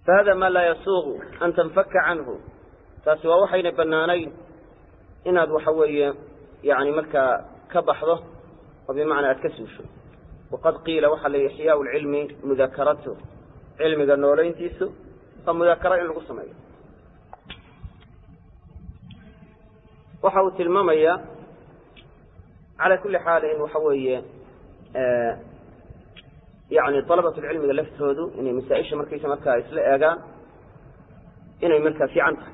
فهذا ما لا يسوغ أن تنفك عنه فسوى وحين بنانين إن هذا وحوي يعني مركا كبحضه وبمعنى أتكسوشه وقد قيل وحل إحياء العلم مذاكرته علم النورين تيسو فمذاكرة إن القصة مية وحاوت الممية على كل حال إن وحوي يعني طلبة العلم اللي لفتهودو إني مسائش مركيسة مركا إسلاء أغان إني مركا في عنها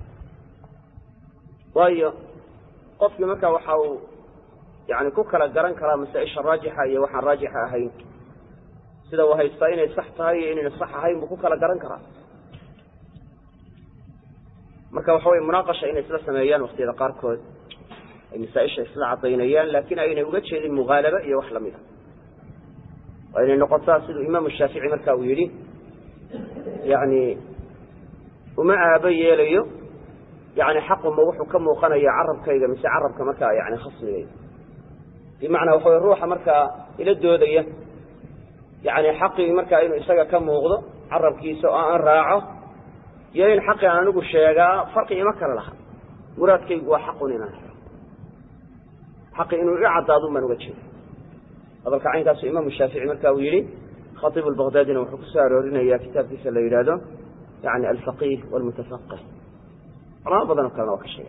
وهي قف مركا وحاو يعني كوكلا قران كلا مسائش الراجحة هي وحا الراجحة هاي سيدا وهي إني صحتها هي إني الصحة هاي بكوكلا قران كلا مركا وحاوي مناقشة إني إسلاء سميان وقت إذا قاركود مسائش إسلاء عطينيان لكن أين يوجد شيء المغالبة هي وحلا منها وإن النقطة سيد الإمام الشافعي مركاويري يعني ومع أبي ليه يعني حق موح كم وقنا يعرب كيدا مش عرب كمركا يعني خصني بمعنى هو الروح مركا إلى الدودية يعني حقي مركا إنه يسقى كم وغض عرب كيسو أن راعه يعني حقي أنا نقول شيئا فرقي مكر لها مراد كي هو حقنا حقي إنه يعد ضمن وجهه هذا الكعين كاسو إمام الشافعي مركاويري خطيب البغدادي وحكو سارورين هي كتاب في سليلاده يعني الفقيه والمتفقه أنا أبدا كان وك الشيء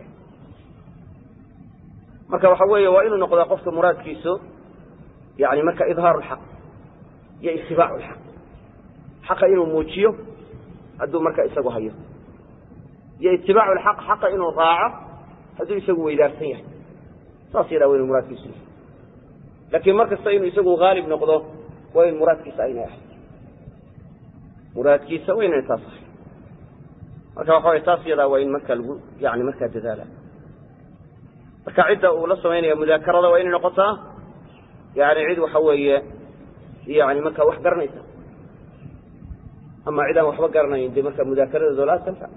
مركا وحويه وإنه نقضى قفت مراد كيسو يعني مركا إظهار الحق يا اتباع الحق حق إنه موجيه أدو مركا إساقو هيه يا اتباع الحق حق إنه ضاعه أدو يساقو إدارتيه صاصير وإنه مراد كيسو لكن مركز سينو يسوي غالب نقضه وين مراد كيس أين أحد مراد كيس وين يتصح مركز وحوي تصير وين مركز يعني مركز جدالة مركز عدة ولصوا وين مذاكرة وين نقطة يعني عيد وحوي يعني مركز وحقرنا يسا أما عيدا وحقرنا يندي مركز مذاكرة ذولا تنفع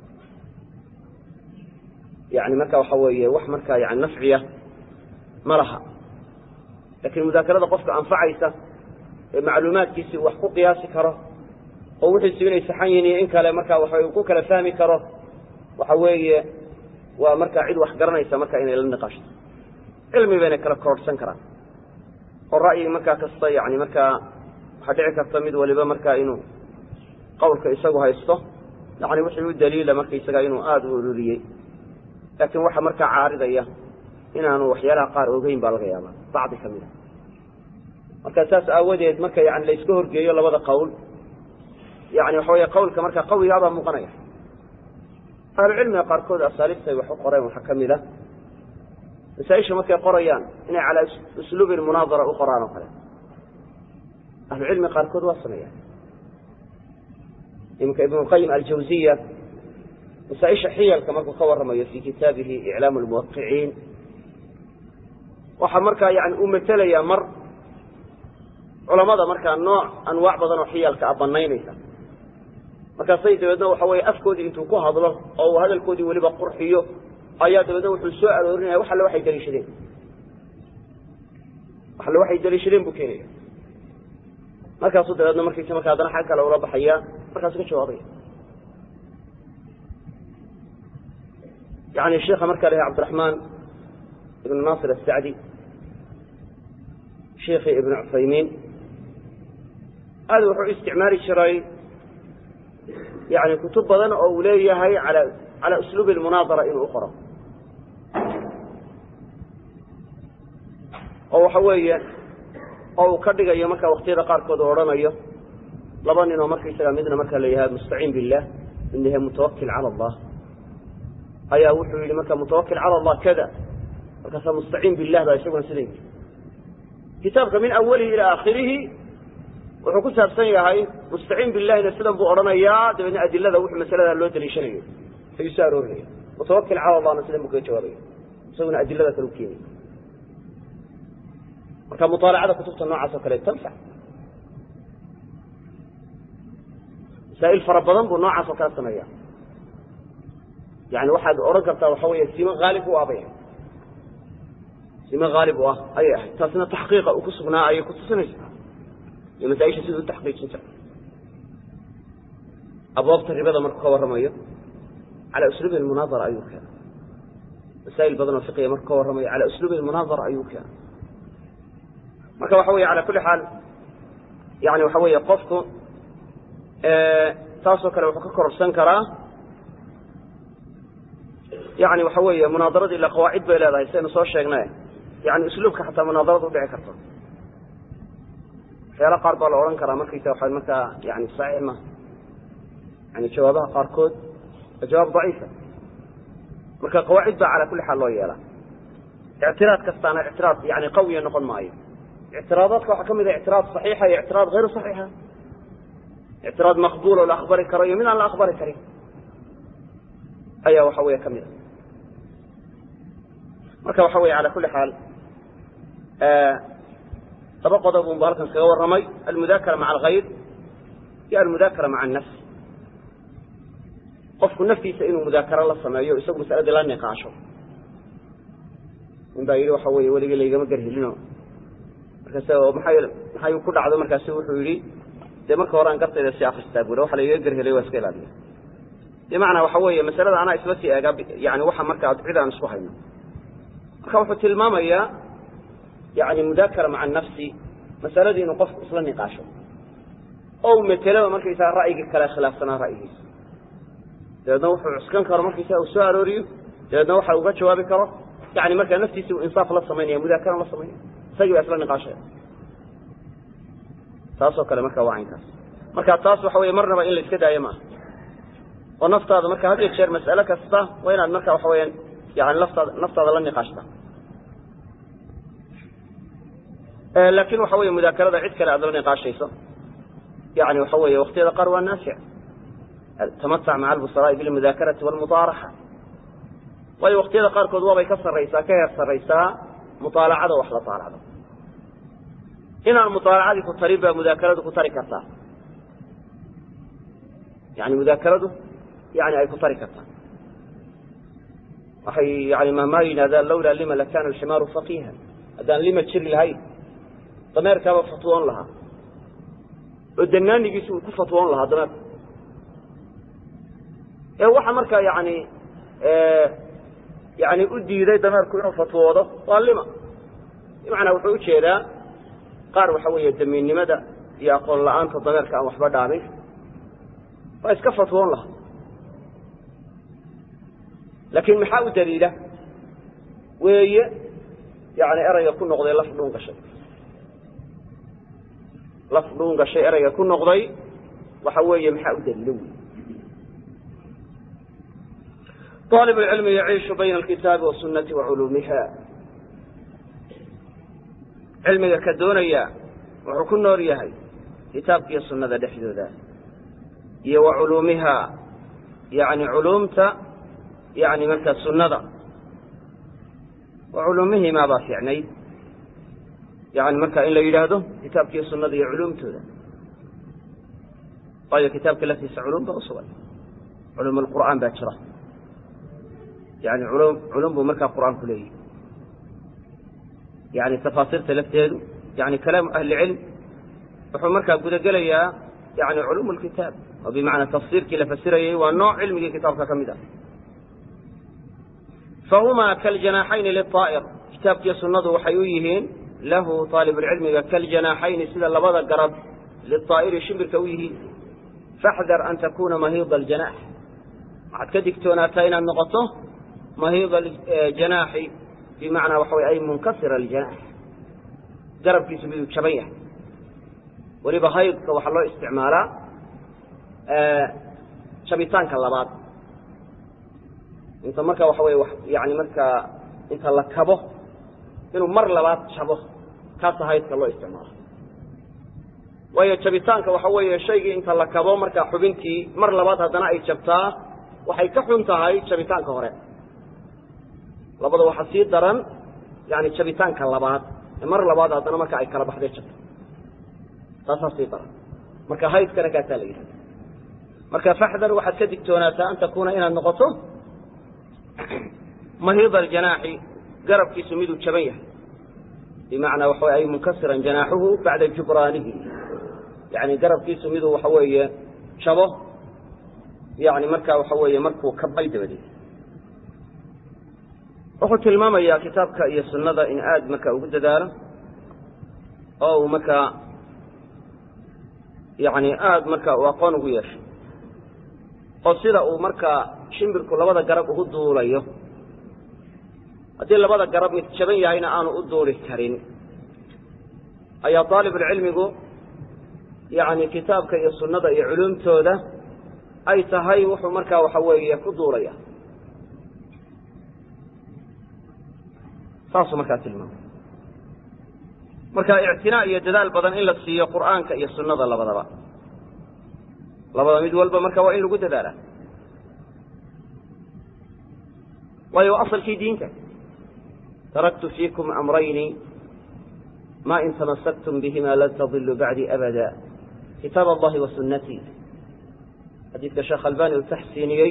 يعني مركز وحوي مركز يعني نفعية مرها لكن المذاكرة قفك أنفعيسة معلومات كيسي وحقوق قياسي كره ووحي السيوني سحيني إنك لمركا وحيوكوك لفامي كره وحوي ومركا عيد وحقرنيسة مركا إني للنقاش علمي بينك لكورد سنكرا والرأي مركا كسطي يعني مركا حدعك الطميد ولبا مركا إنو قولك إساقها يسطه يعني وحيو الدليل مركا إساقا إنو آدو لولي لكن وحا مركا عارضة إياه إنه وحيالها قار وقين بالغيابة بعض كمينة مركا أساس أوديت مركا يعني ليسكهر جيو لبدا قول يعني وحوية قول كمركا قوي هذا مقنية أهل العلم يقار كود أساليسة وحق قرية وحكمي له نسايش مركا قريان إنه على أسلوب المناظرة أخرى وكذا أهل العلم يقار كود وصنية يمكن ابن القيم الجوزية نسايش حيل كمركا قور رمي في كتابه إعلام الموقعين waxa marka yani uu metelaya mar culimada marka anwaac badan oo xiyalka abanaynaysa marka sayidina waxa way afkoodi intuu ku hadlo oo hadalkoodi waliba qurxiyo ayaa dabada wuxuu soo aroorinaya waxa la waxay daliishadeen buu keenaya marka soo dabadna markii marka hadana xal kale ula baxaya markaas ka jawaabay يعني الشيخ مركز عبد الرحمن ابن ناصر السعدي شيخ ابن عثيمين هذا هو استعمال الشرعي يعني كتب بدن أولية هي على أسلوب المناظرة إلى أخرى أو حوية أو كردقة يمك وقتها قارك ودورنا يه لبان إنه مركز سلامدنا مركز ليها مستعين بالله إنها متوكل على الله أي وحي لمك متوكل على الله كذا وكذا مستعين بالله لا يشوفون سليم كتابك من أوله إلى آخره وحكوسها بسنة هاي مستعين بالله إن السلام بأرنا يا دبنا أدلة ذا وحي مسألة اللوت اللي شنيه فيساروني متوكل على الله نسلم بك جوابي يسوون أدلة ذا تلوكيني وكان مطالعة كتبت النوع عصر كليت تنفع سائل فربضان بالنوع عصر كليت تنفع يعني واحد أرقبته وحوية سيما غالب وأبيه سيما غالب أي أحد تاسنا تحقيق وكسبنا أي كتسنا لما تعيش سيد التحقيق سنسا أبواب الربا مركو ورميه على أسلوب المناظرة أيوك مسائل بدن الفقهية مركو ورميه على أسلوب المناظرة أيوك مركو وحوي على كل حال يعني وحوي قفكم تاسو كلو فكر سنكرا يعني وحوي مناظرة إلى قواعد بلا هذا يصير نصور شيء يعني أسلوبك حتى مناظرة وبيع كرتون حيلا قارب الأوران كرا مركي توحد مركا يعني صحيح ما يعني جوابها قاركود جواب ضعيفة مركا قواعد على كل حال ويالا اعتراض كستان اعتراض يعني قوي نقول معي اعتراضاتك وحكم إذا اعتراض صحيحة اعتراض غير صحيحة اعتراض مقبول ولا أخبار كريه من على أخبار كريه أيه وحوية كمية مركا وحوية على كل حال طبق ضرب مبارك سيغور رمي المذاكرة مع الغير يا المذاكرة مع النفس قفك النفسي سئنه مذاكرة الله السماوية ويسوق مسألة لا نقاشه من بايري وحوية ولي قال لي قام قره لنا محايو كل عظم مركا سيوح ويري دي مركا وران قطع إذا سياق استاقوله وحلا يقره لي واسكيل هذه دي معنى وحوية مسألة أنا إسبتي يعني وحا مركا عدعيدا عن سوحينا مركا وحو تلماما يعني مذاكرة مع النفس مسألة دي نقف أصلا نقاشه أو مثلا مركا يسأل رأيك كلا خلاف سنة رأيه لأنه وحو عسكن كرا مركا يسأل سؤال أوريو لأنه وحو وقت جوابي كرا يعني مركا نفسي سوء إنصاف الله الصمينية مذاكرة الله الصمينية سيجب أصلا نقاشه تاسو كلا مركا وعين كاس مركا تاسو حوية مرنا بإن لسكدا يما ونفط هذا مركا هذه تشير مسألة كستا وين المركا وحويا يعني نفط هذا لن نقاشته لكن وحوي مذاكرة عد كلا عذر نقاش شيء يعني وحوي وقت هذا قروة نافع تمتع مع البصراء بالمذاكرة والمطارحة وقت هذا قار كذوبة يكسر رئيسا كيكسر رئيسا مطالعة وحلا طالعة هنا المطالعة كتريبة مذاكرة كتركتها يعني مذاكرة يعني أي كتركتها وحي يعني ما ينادى لولا لما لكان الحمار فقيها أدان لما تشير لهاي ضمير كابا فطوان لها الدنان يجيسوا كفطوان لها ضمير وحا مركا يعني أدي ذي ضمير كونه فطوانه واللما بمعنى وحوش هذا قار وحوية الدمين لماذا يقول لأنت ضمير كأن وحبا دامي فإسكا فطوان لها لكن محاول دليله وهي يعني أرى يكون نقضي لفظون كشيء لفظون كشيء أرى يكون نقضي وحوية محاول دليله طالب العلم يعيش بين الكتاب والسنة وعلومها علمك كدونيا وحكون نوريها كتابك السنة دحدو ذا وعلومها يعني علومت يعني مركز السنة وعلومه ما باس يعني مركز إلا يلاده كتابك السنة دي علومته ذا طيب كتابك التي سعلوم بأصول علوم القرآن بأشرة يعني علوم بمركز القرآن كله يعني تفاصيل ثلاثة يعني كلام أهل العلم وحو مركز قد قال يعني علوم الكتاب وبمعنى تفسير كلا فسيره والنوع علمي كتابك كمدا فهما كالجناحين للطائر كتابك يسنده وحيويهين له طالب العلم كالجناحين سيدا لبضا قرب للطائر شمر كويه فاحذر أن تكون مهيض الجناح عد كدكتوناتين النقطة مهيض الجناح بمعنى وحوي أي منكسر الجناح قرب في سبيل شبيه ولبا هيض كوح الله استعمالا شبيتان كاللبات انت مركا وحوي يعني مركا انت لكبه انه مر لبات شبه كاسا هيض كالله استعمالا وهي شبيتان وحوي شيء انت لكبه مركا حبنتي مر لبات هدنا اي شبتا وحي كحنتها هاي شبيتان كهوري لبدا وحسيد درن يعني شبيتان كاللبات مر لبات هدنا مركا اي كالبحدي شبتا تاساسي درن مركا هيض كان كاتالي مركا فاحذر وحد كدكتوناتا أن تكون إلى النقطة مهيض الجناح قرب في سميد الشبيه بمعنى وحوي أي منكسرا جناحه بعد جبرانه يعني قرب في سميد وحوي شبه يعني marka waxa weeye markuu ka bay dabadii wuxuu tilmaamayaa kitaabka iyo sunnada in aad marka ugu dadaalo oo marka يعني aad marka aqoon ugu yeesho oo sida uu marka shimbirku labada garab ugu duulayo hadii labada garab mid jaban yahayna aanu u duuli karin ayaa طالب العلمigu يعني kitaabka iyo sunnada iyo culumtooda ay tahay wuxuu marka waxa weeye ku duulaya saas marka tilmaamo marka i'tinaa iyo dadaal badan in la siiyo quraanka iyo sunnada labadaba mid walba marka waa in lagu dadaala waayo asalkii diinta taraktu fiikum amrayni ma in tamassaktum bihima lan tadillu ba'di abada kitab Allah wa sunnati hadithka Sheikh Albani uu tahsiiniyay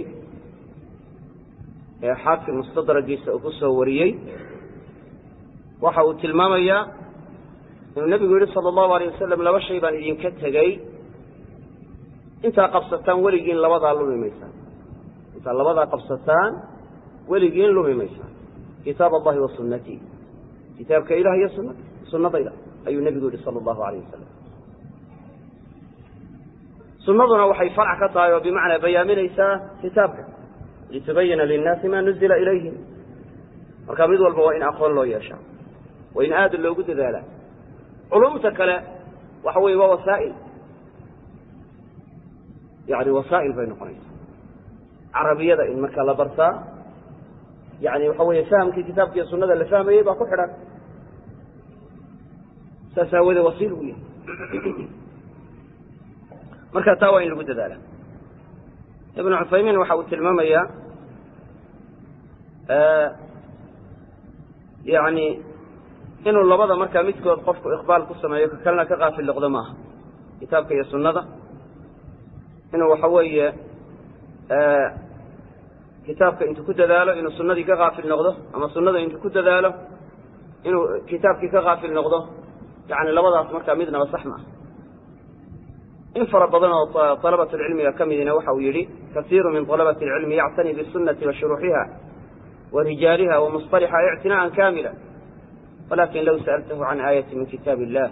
ee xaakim mustadragiisa uu ku soo wariyay waxa uu tilmaamayaa inuu nabigu yiri sallallahu alayhi wasallam laba shay baan idin ka tagay inta qabsataan waligiin labada lumimaysan inta labada qabsataan waligiin lumimaysan kitab Allah wa sunnati kitabka ilaahi iyo sunnada ilaahi ayuu nabigu yiri sallallahu alayhi wasallam sunnaduna waxay farc ka tahay oo bimaana bayaaminaysa kitabka litabayana lin-nas ma nuzila ilayhim marka mid walba waa in aqoon loo yeeshaa waa in aad loogu dadaala علومته كلا وحوي ووسائل يعني وسائل بين قريش عربية إن مكة لبرتا يعني وحوي فهم في كتاب في السنة اللي فهم يبقى كحرة ساساوي وسيل ويا مركز تاوين لبد ذلك ابن عثيمين وحاول المامية يعني inuu labada marka midkood qofku iqbaal ku sameeyo kalna ka qaafil noqdo kitaabka iyo sunnada inuu waxa weeye kitaabka intuu ku dadaalo inuu sunnadii ka qaafil noqdo ama sunnada intuu ku dadaalo inuu kitaabkii ka qaafil noqdo yani labadaas marka midna sax ma in fara badan oo talabatu ilmiga kamidina waxa uu yiri kathiru min talabati ilmi ya'tani bis sunnati wa shuruhiha wa rijaliha wa mustalaha i'tina'an kamila ولكن لو سألته عن آية من كتاب الله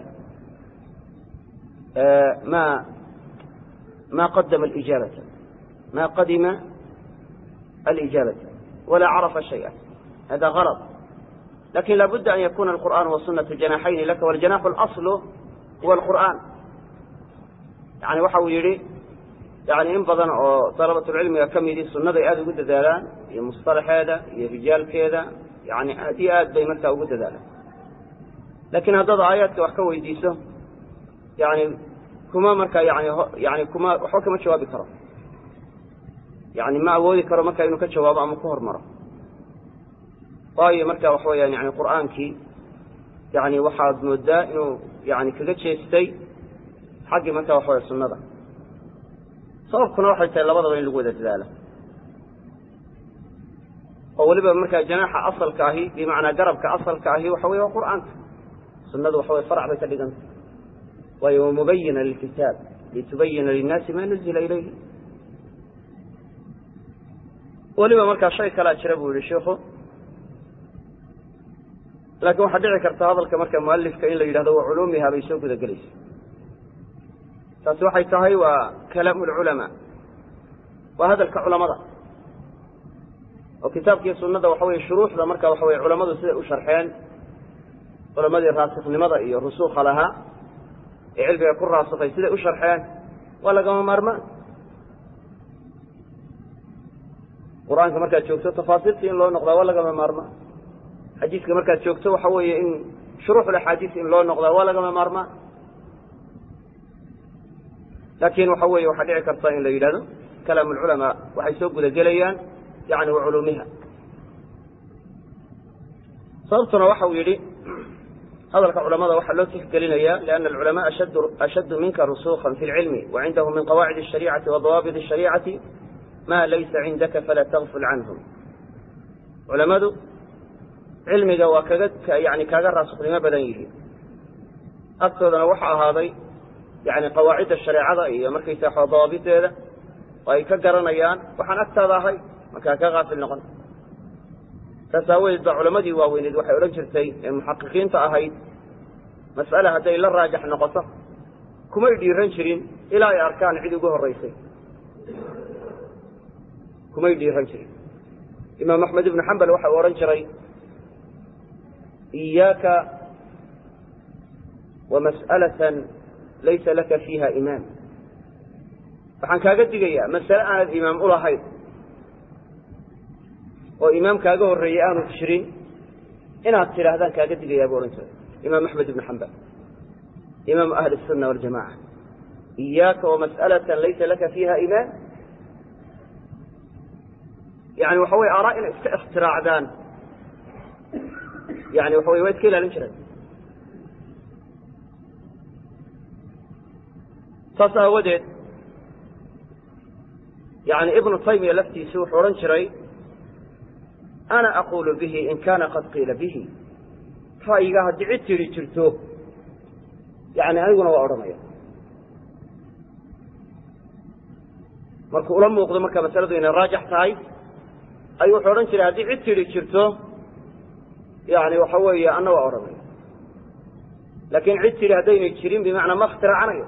ما قدم الإجابة ما قدم الإجابة ولا عرف شيئا هذا غلط لكن لابد أن يكون القرآن والسنة جناحين لك والجناح الأصل هو القرآن يعني وحاول يري يعني إن بدن طلبة العلم كم يدي السنة يأذي قد ذلك مصطلح هذا رجال كذا يعني هذه بيمتها وقد ذلك لكن هذا آيات وحكوا يديسه يعني كما مركا يعني كما حكم الشواب كرم يعني ما أولي كرمك إنه كشواب أم كهر مرة طيب مركا وحويا يعني القرآن كي يعني واحد مدة إنه يعني كذا شيء استي حق مركا وحويا السنة صار كنا واحد تلبض بين الجودة ذلك أولي بمركا جناح أصل كاهي بمعنى قرب كأصل كاهي وحويا القرآن السنة وحوي فرع بيت اللي جنت وهو مبين للكتاب لتبين للناس ما نزل إليه ولما مركز شيء كلا تشربه للشيخ لكن واحد ذكرت هذا كمركز مؤلف كإن لي هذا علومها بيسوق ذا جليس فسوحي تهي وكلام العلماء وهذا الكعلماء وكتاب كي السنة وحوي الشروح ذا مركز وحوي علماء وشرحين ولماذا راسخ لماذا الرسوخ لها علم يكون راسخ يصير وشرحان ولا قام مرمى قرآن كمركز شوكته تفاصيل في إن لو نقضى ولا قام مرمى حديث كمركز شوكته وحوي إن شروح الحديث إن لو نقضى ولا قام مرمى لكن وحوي وحديع كرطين ليلاد كلام العلماء وحيسوق ذا جليان يعني وعلومها صرتنا وحوي لي هذا العلماء وحلوا تحقلنا لأن العلماء أشد منك رسوخا في العلم وعندهم من قواعد الشريعة وضوابط الشريعة ما ليس عندك فلا تغفل عنهم علماء علمي وكذلك يعني كذا راسخ لما بدنيه أكثر وحى هذا يعني قواعد الشريعة هي مركز وضوابط هذا وأي كجرنيان وحن أكتر هاي مكان كغافل نقل تساوي علماء واوين وحي أولنجرتي المحققين تأهيد مسألة هذه لا راجح نقصه كما يديرن شرين إلى أركان عدوه الرئيسي كما يديرن شرين إمام أحمد بن حنبل وحي أورنجري إياك ومسألة ليس لك فيها إمام فحن كاقد دقيا مسألة عن الإمام أولا هيد وإمام كاقه الرئيان وتشرين إنها التلا هذا كاقد دقيا بورنجري إمام أحمد بن حنبل إمام أهل السنة والجماعة إياك ومسألة ليس لك فيها إمام يعني وحوي آراء اختراع دان يعني وحوي ويت كيلا لنشرد صاصها ودد يعني ابن تيمية لفتي سوح ورنشري أنا أقول به إن كان قد قيل به فإيقاها دعيت لجرتوه يعني أيضا وأرمي markuu ula muuqdo marka masaladu inay raajax tahay ayuu xoran jiray hadii cid tiri jirto yaani waxa weeye annaga oranay laakiin cid tiri hadayna jirin bimaana ma ikhtiraacanayo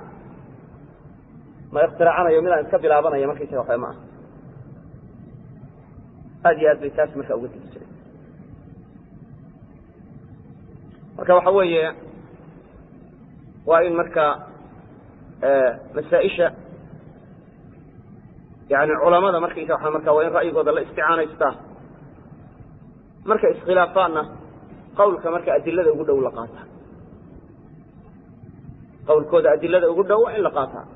mid aan ka bilaabanayo markii waxa ma aad bisaas marka ugu tijiray marka waxa weeye waa in marka masaa'isha يعني علماء مركز يسوحنا مركز وين رأيه هذا الاستعانة يستاه مركز إسخلافنا قولك مركز أدلة يقول له لقاطها قول كود أدلة يقول له وإن لقاطها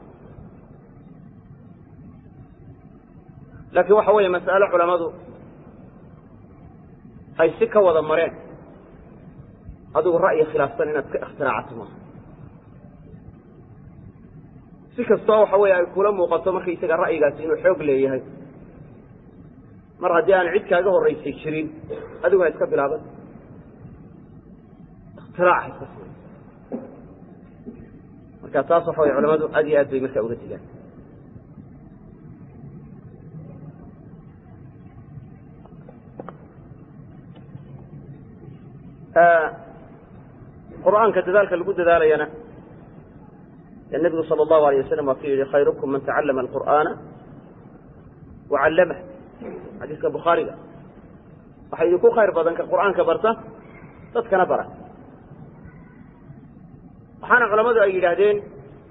لكن وحوية مسألة علماء هاي سكة وضمرين هذا الرأي خلاف سنة اختراعاتهم si kastoo waxa weeye ay kula muuqato markay isaga ra'yigaasi inuu xoog leeyahay mar haddii aan cid kaaga horeysay jirin adiguna iska bilaaban ikhtirac marka taas waxa weeye culimadu aad iyo aad bay marka uga digaan qur'aanka dadaalka lagu dadaalayana النبي صلى الله عليه وسلم وقال خيركم من تعلم القرآن وعلمه حديث البخاري وحيث يكون خير بدن كالقرآن كبرته تتكن برا وحانا علماء أي لهدين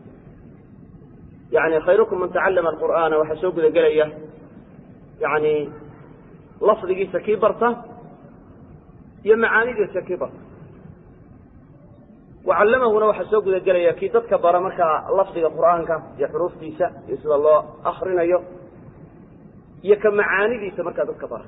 يعني خيركم من تعلم القرآن وحسوق ذا يعني لفظ جيسا كبرته يمعاني جيسا كبرته وعلمه لو حسوق الجلية كي تتكبر مركا لفظ القرآن يا حروف ديسة يسأل الله أخرنا يو يكم معاني ديسة مركا تتكبر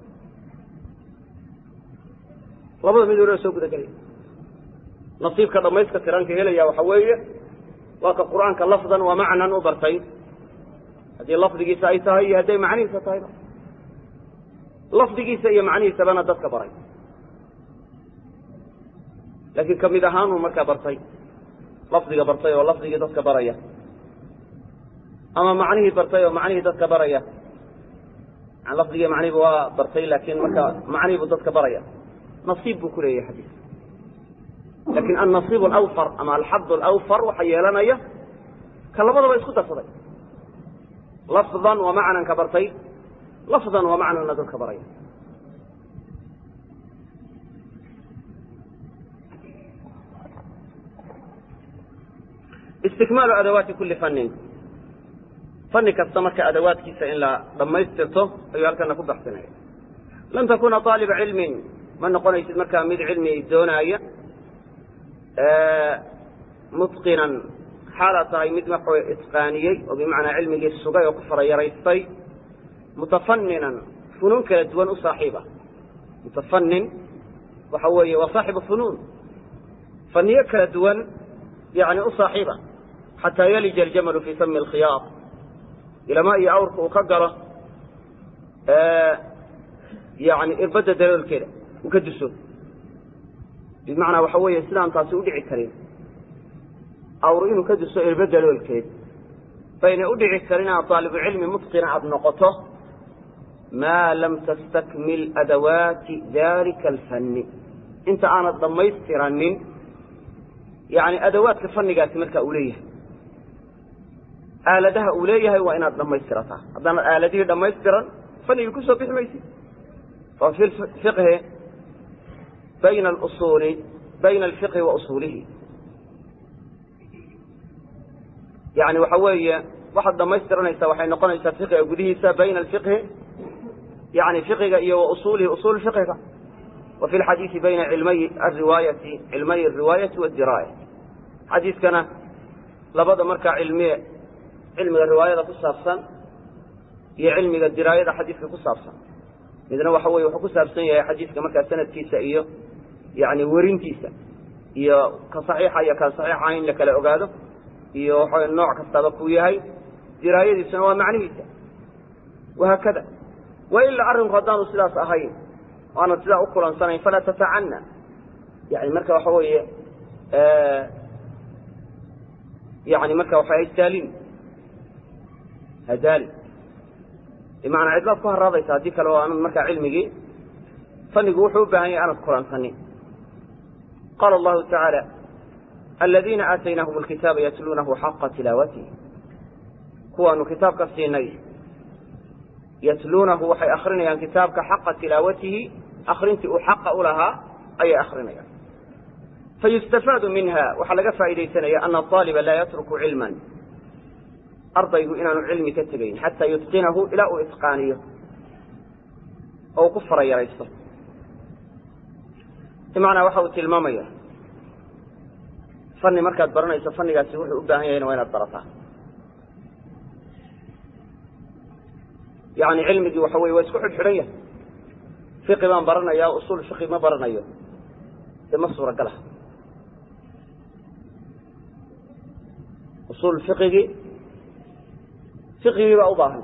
لفظ من دون حسوق الجلية نصيب كذا ما يسكتران كهلا وحوية وك القرآن كلفظا ومعنى وبرتين هذه اللفظ جيسة أي تهي هذه معاني ستهي لفظ جيسة هي معاني سبنا تتكبرين لكن كم إذا هانوا مركا برطي لفظي برطي ولفظي دتك برية أما معنيه برطي ومعنيه دتك برية عن لفظي معنيه برطي لكن مركا معنيه دتك برية نصيب بكل أي حديث لكن النصيب الأوفر أما الحظ الأوفر وحيالنا إياه كاللفظ بيسكت صدق لفظا ومعنى كبرطي لفظا ومعنى دتك برية استكمال أدوات كل فن كالسمك أدوات كيسا إلا لما يسترته فيالك أنك بحثنا لم تكون طالب علم من نقول يسيد مركا ميد علمي دونايا متقنا حالة ميد محوى إتقاني وبمعنى علمي السقاي وكفر يريستي متفننا فنون كالدوان صاحبة متفنن وحوي وصاحب الفنون فنية كالدوان يعني أصاحبه حتى يلج الجمل في سم الخياط إلى ما يعورك وقدره يعني إربد دليل كده وكدسه بمعنى وحوية السلام تاسو دعي كريم أورين وكدسه إربد دليل كده بين أدعي كرنا طالب علم متقن عبد نقطه ما لم تستكمل أدوات ذلك الفن. أنت أنا ضميسترا من يعني أدوات الفن قالت ملك أوليه آلتها أوليه وإن ضميسترتها أضمن آلته ضميسترا فن يكسر به ميسي. ففي الفقه بين الأصول بين الفقه وأصوله يعني وحوية واحد ضميسترا يسوي حين نقول الفقه وجوده بين الفقه يعني فقه وأصوله أصول الفقه. وفي الحديث بين علمي الرواية والدراية حديث كان لبض مركع علم الرواية كسابسا هي علم الدراية حديث كسابسا إذن هو حوي وحكسابسا هي حديث كمركع سنة كيسا يعني ورين كيسا هي كصحيحة هي كصحيحة عين لك لأقاده هي النوع كستابكوية هي دراية دي سنوى معنوية وهكذا. وإلا أرهم قدام سلاس أهين وأنا تلا أقول أنسانين فلا تتعنى يعني مركا وحوية يعني مركا وحوية التالين هذالي بمعنى عدلات كهر راضي ساديك لو أنا مركا علمي فنقول حبها هي أنا أقول أنسانين. قال الله تعالى الذين آتيناهم الكتاب يتلونه حق تلاوته هو أنه كتاب كفسيني يتلونه وحي أخرنا كتابك حق تلاوته أخرنت أحق لها أي أخرنا فيستفاد منها وحلق فائدة سنة أن الطالب لا يترك علما أرضيه إن العلم كتبين حتى يتقنه إلى إتقانيه أو كفر يريسه بمعنى وحوة المامية فني مركز برنا يسفني قال سيوحي أبداهين وين الطرفة يعني علمي وحوي ويسكح الحرية فقه ما برنا يا أصول الفقه ما برنا يا المصورة قالها أصول الفقه فقه بأوضاها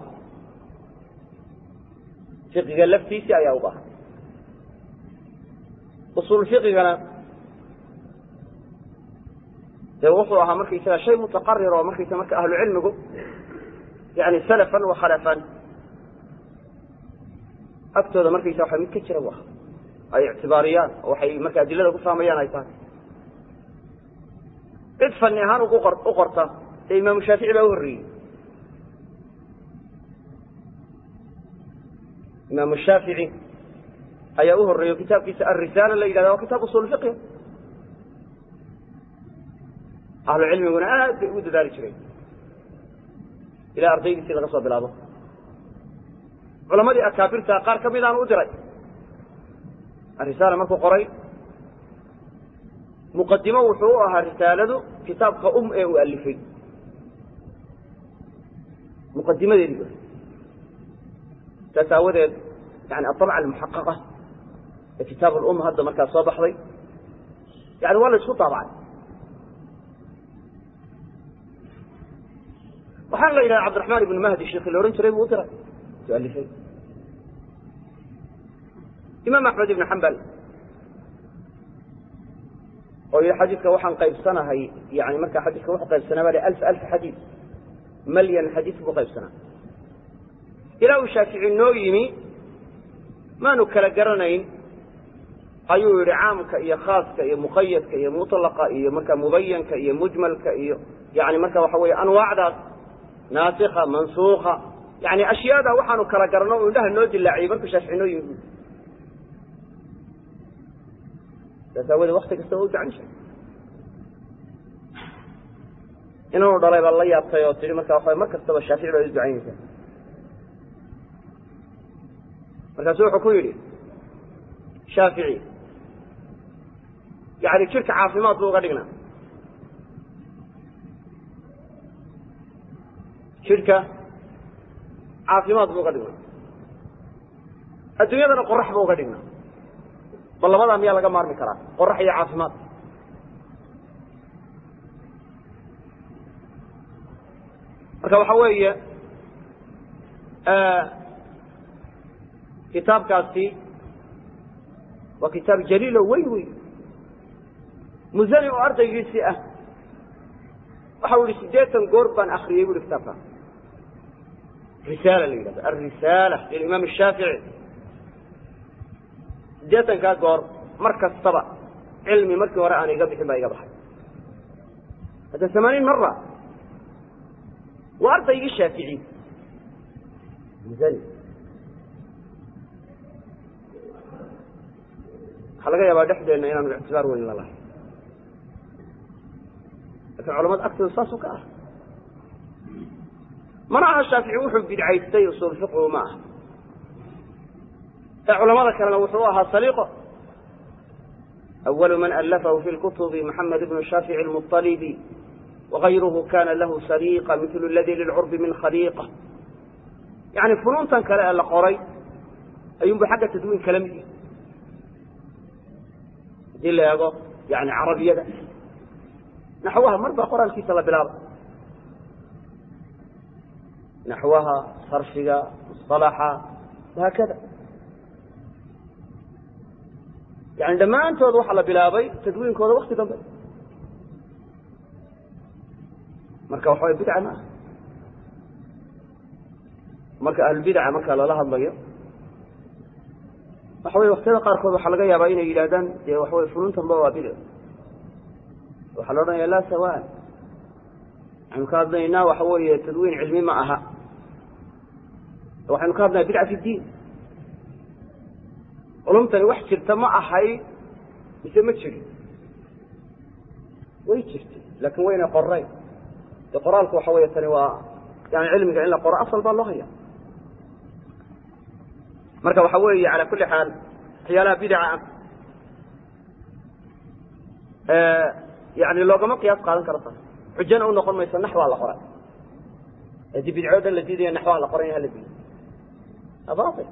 فقه قال لفتي سيا أوضاها أصول الفقه قال يوصلها مركي شيء متقرر ومركي مركي أهل العلم يعني سلفا وخلفا أكتوذا مركي سوحي متكتر الله أي اعتباريان وحي مركي أدلة قفاميان أيضا ادفع النهار وقرطة إمام الشافعي بأوري إمام الشافعي أي أوري كتاب الرسالة اللي قال هو كتاب أصول الفقه أهل العلم يقولون أود ذلك شيء إلى أرضي يصير الغصب بالأرض علماء أكابر تقار كميدان أدري الرسالة مركو قري مقدمة وحوها رسالة كتاب كأم أؤلفين مقدمة ذي تساوذت يعني الطبعة المحققة كتاب الأم هذا مركز صباح ذي يعني والله شو طبعا وحال إلى عبد الرحمن بن مهدي الشيخ اللورنسري وترى تؤلفين إمام أحمد بن حنبل وإلى حديثك وحن قيب سنة هي يعني مركا حديثك وحن قيب سنة بالي ألف حديث مليون حديث بقيب سنة إلى الشافعي النويمي ما نكل قرنين أيو رعامك إيا خاصك إيا مقيدك إيا مطلقة إيا مركا مبينك إيا مجملك إيا يعني مركا وحوي أنواع ذات ناسخة منسوخة يعني أشياء ذا وحنو كلا قرنوا وله النوج اللعيب مركا شافعي النويمي تسوي وقتك استويت عن شيء إنه ضرب الله يعطيه وتري مركا وحوي مركا استوى الشافعي لا يزد عينك مركا سوء حكويري شافعي يعني شركة عاصمات لو قدقنا شركة عاصمات لو قدقنا الدنيا ذا قرح لو قدقنا والله ماذا مياه لقى مارمي كرا قرح هي عاصمات مركا وحوية كتاب كاسي وكتاب جليل ويوي مزارع أرض يجيسئة وحاول سديتا قربا أخري يقول اكتفى رسالة لي الرسالة للإمام الشافعي سديتا كان قرب مركز طبع علمي مركز وراني قبل حبا يقبح هذا 80 مرة وأرضى يجي الشافعي مزل حلقة يا بعد إحدى إن إمام الاعتبار وإن الله لكن علماء أكثر صاص وكاه ما رأى الشافعي وحب بدعيتي وصول الفقه ومعه علماء كانوا وحوها صليقة أول من ألفه في الكتب محمد بن الشافعي المطلبي وغيره كان له سريقة مثل الذي للعرب من خليقة يعني فنون تنكلا لقري أيوم بحاجة تدوين كلامي دي اللي يقول يعني عربية ده. نحوها مربع قرآن كيس الله بلاد نحوها صرفها مصطلحة وهكذا يعني لما أنت وضوح على بلابي تدوين كذا وقت قبل مركا وحوي بدعة ما مركا أهل البدعة مركا لها الضيق وحوي وقتها قاركود وحلقة يا بين إلادان وحوي فنون تنبوا بدعة وحلونا لا سواء يعني كابنا وحوي تدوين علمي معها وحين كابنا بدعة في الدين علمتني وحش التماع حي يسمى تشري ويتشري لكن وين قرين القرآن وحوي التنوى يعني علمي قال لنا قرآن أصل بالله هي مركب وحوي على كل حال حيالها بدعة يعني لو قام قياس قال كرطان حجنا أن نقول ما يسمى نحو على القرآن هذه بدعة التي دي نحو على القرآن هل دي أباطل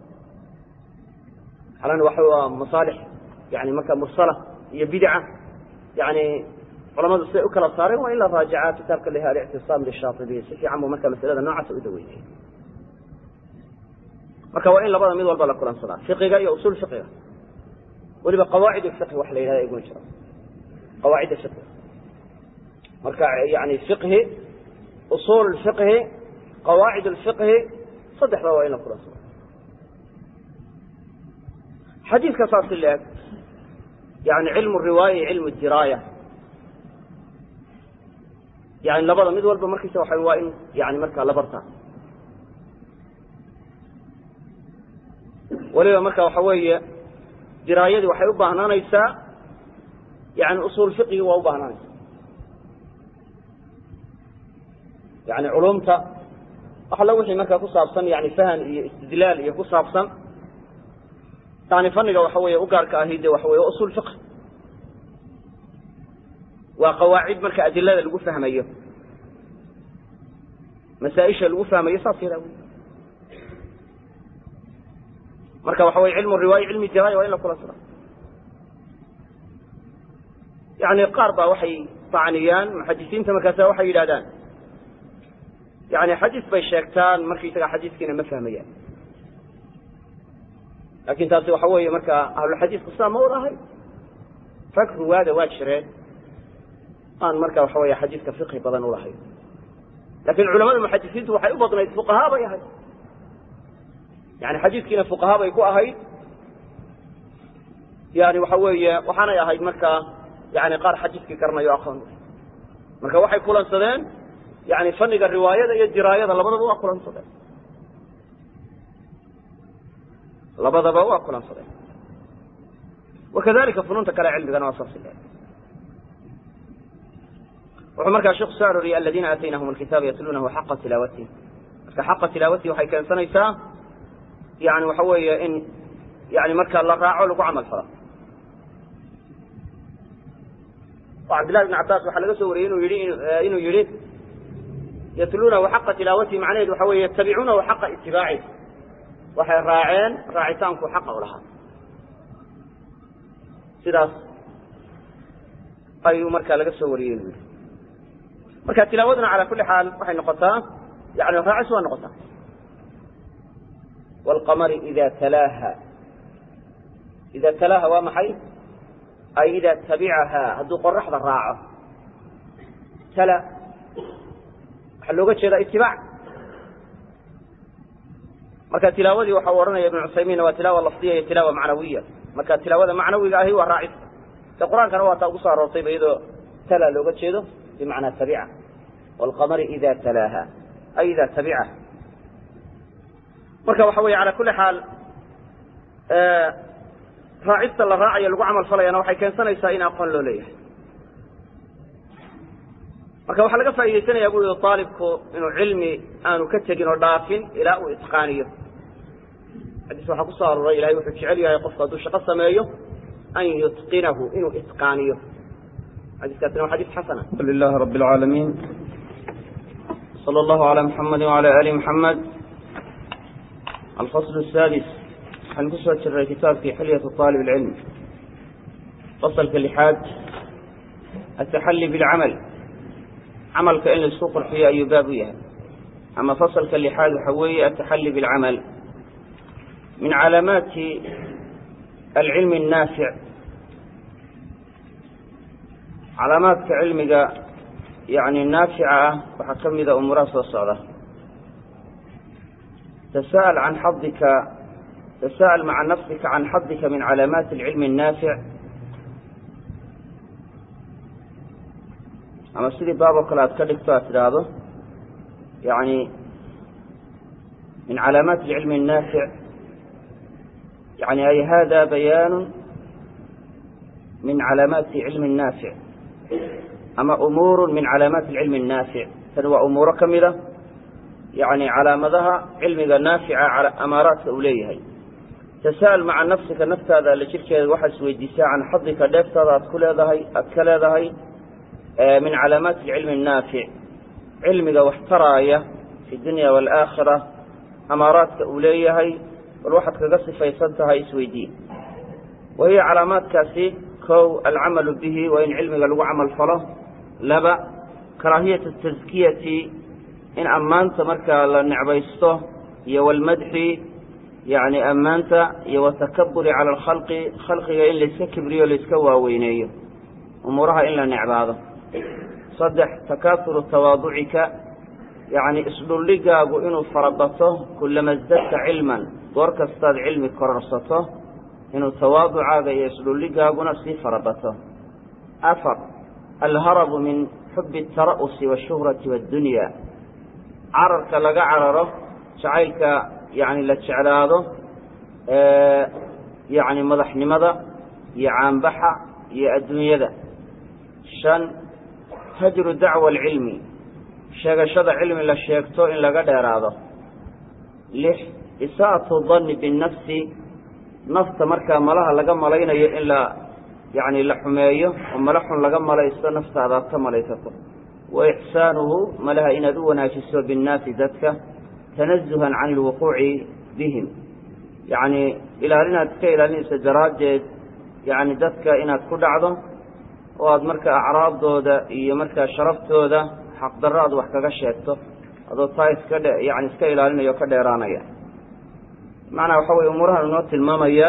حالا وحوى مصالح يعني مكة مرسلة هي بدعة يعني علماء السيء أكل الصارم وإلا راجعات ترك لها الاعتصام للشاطبي في عمو مكة مسألة نوعة أدوية مكة وإلا بضا ميد والبلا قرآن صلاة فقه هي أصول فقه ولبا قواعد الفقه وحليها يقول شرط قواعد الفقه مكة يعني فقه أصول الفقه قواعد الفقه صدح بها وإلا قرآن صلاة حديث كصاص الله يعني علم الرواية علم الدراية يعني لبضا ميد والبا مركزة وحيوائن يعني مركة لبرتا وليا مركة وحوية دراية وحيوبها هنانيسا يعني أصول فقه وأوبها هنانيسا يعني علومتا أحلوحي مركة كصابصا يعني فهم استدلال يكصابصا يعني فنقة وحوية أقارك أهيدة وحوية وأصول فقه وقواعد مركة أدلة اللي فهم أيه مسائش اللي فهم أيه صاصير مركة وحوية علم الرواية علم الدراية وإلا كل صلاة يعني قاربة وحي طعنيان محدثين تمكاسا وحي الادان يعني حديث بيشاكتان مركي تلقى حديث كنا ما فهميان لكن تاسي وحوية مركا أهل الحديث قصة ما وراهي فكروا هذا واجشرين آن مركا وحوية حديث كفقه بضان وراهي لكن علماء المحدثين وحي أبضنا يتفقها بيهي يعني حديث كنا فقهاء بيكوها هاي يعني وحوية وحنا يا هاي مركا يعني قار حديث كرنا يأخذ مركا وحي كلان صدين يعني فنق الرواية هي الدراية لبضا بوا كلان صدين لبضا بوا كلان صدين وكذلك فنون تكلا علم بنا وصف الله ومركا الشيخ سعري الذين أتيناهم الكتاب يتلونه حق تلاوته حق تلاوته وحي كان سنة يعني وحوية إن يعني مركا الله راعوا لقوا عمل فرق وعبد الله بن عباس وحلقة سوري إنه يريد يتلونه حق تلاوته معناه وحوية يتبعونه حق اتباعه وحي راعين راعتانك حقه لها سيداس أي مركا لقى سوري مركا تلاوتنا على كل حال وحي نقطة يعني راعي سوى نقطة والقمر إذا تلاها ومحي أي إذا تبعها هدو قرح الراعة تلا حلوقة شيء اتباع marka tilaawadi waxa uu oranaya ibn Usaymin waa tilaawa lafdiya iyo tilaawa macnawiya marka tilaawada macnawiga ahi waa raacid ta quraanka waa ta ugu soo aroortay baydo tala looga jeedo bi macna tabi'a wal qamari idha talaha ay idha tabi'a marka waxa weey ala kulli xaal raacidta la raaciyo lagu amal falayana waxay keensanaysaa in aqoon loo leeyahay marka waxa laga faa'iideysanayaa buu talibku inuu cilmi aanu ka tagin oo dhaafin ilaa uu itqaaniyo hadii waxa ku soo aroray ilaahay wuxuu jecel yahay qofka uu shaqo sameeyo an yutqinahu inuu itqaaniyo hadii kaasina hadith xasana lillahi rabbil alamin sallallahu ala muhammad wa ala ali muhammad الفصل السادس عن قصة الكتاب في حلية الطالب العلم فصل كاللحاد التحلي بالعمل عمل كأن السوق فيه أي بابية أما فصل كاللحاد حوي التحلي بالعمل من علامات العلم النافع علامات كعلمك يعني النافعة وحكم إذا أمراس والصعدة تساءل عن حظك تساءل مع نفسك عن حظك من علامات العلم النافع أما سيدي بابك لا تكلف هذا يعني من علامات العلم النافع يعني أي هذا بيان من علامات علم النافع أما أمور من علامات العلم النافع فهو أمور كاملة يعني علامتها علم النافع على أمارات أوليها تساءل مع نفسك نفس هذا لشركة واحد سويدساء عن حظك دفت هذا أكل هذا من علامات العلم النافع علمك واحتراية في الدنيا والآخرة أمارات أوليها والواحد كقصف يصدها يسويدين وهي علامات كاسي كو العمل به وإن علمك لو عمل فله لبا كراهية التزكية إن أمانت مركا لنعبيسته والمدح يعني أمانت والتكبر على الخلق إن ليس كبري وليس كواويني أمورها إلا نعباده صدح تكاثر تواضعك يعني اسلو لقاق إنه فربطه كلما ازددت علما دورك استاذ علمك كررسته إنه تواضع يسلو لقاق نفسي فربطه أفر الهرب من حب الترأس والشهرة والدنيا عررك لقى عرره شعيلك يعني لتشعلاده يعني مضح نمضى يعان بحا الدنيا ذا شان هجر الدعوة العلمي شغشد علم لا شيكتو إن لقى ديراده لح إساءة الظن بالنفس نفط مركا ملها لقى ملينا إلا يعني لحمايه وملح لقى مليسا نفط هذا كمليسته وإحسانه ملها إن ذونا في السوء بالناس ذاتك تنزها عن الوقوع بهم يعني إلى هنا تكيل لنسى جراد يعني ذاتك إن تكون عظم وهذا مركا أعراض دودا إيه مركا شرفت دودا حق دراد وحكا شهدته هذا طايس كده يعني سكيل لنا يوكا إيرانيا معنى وحوي أمورها النوت المامية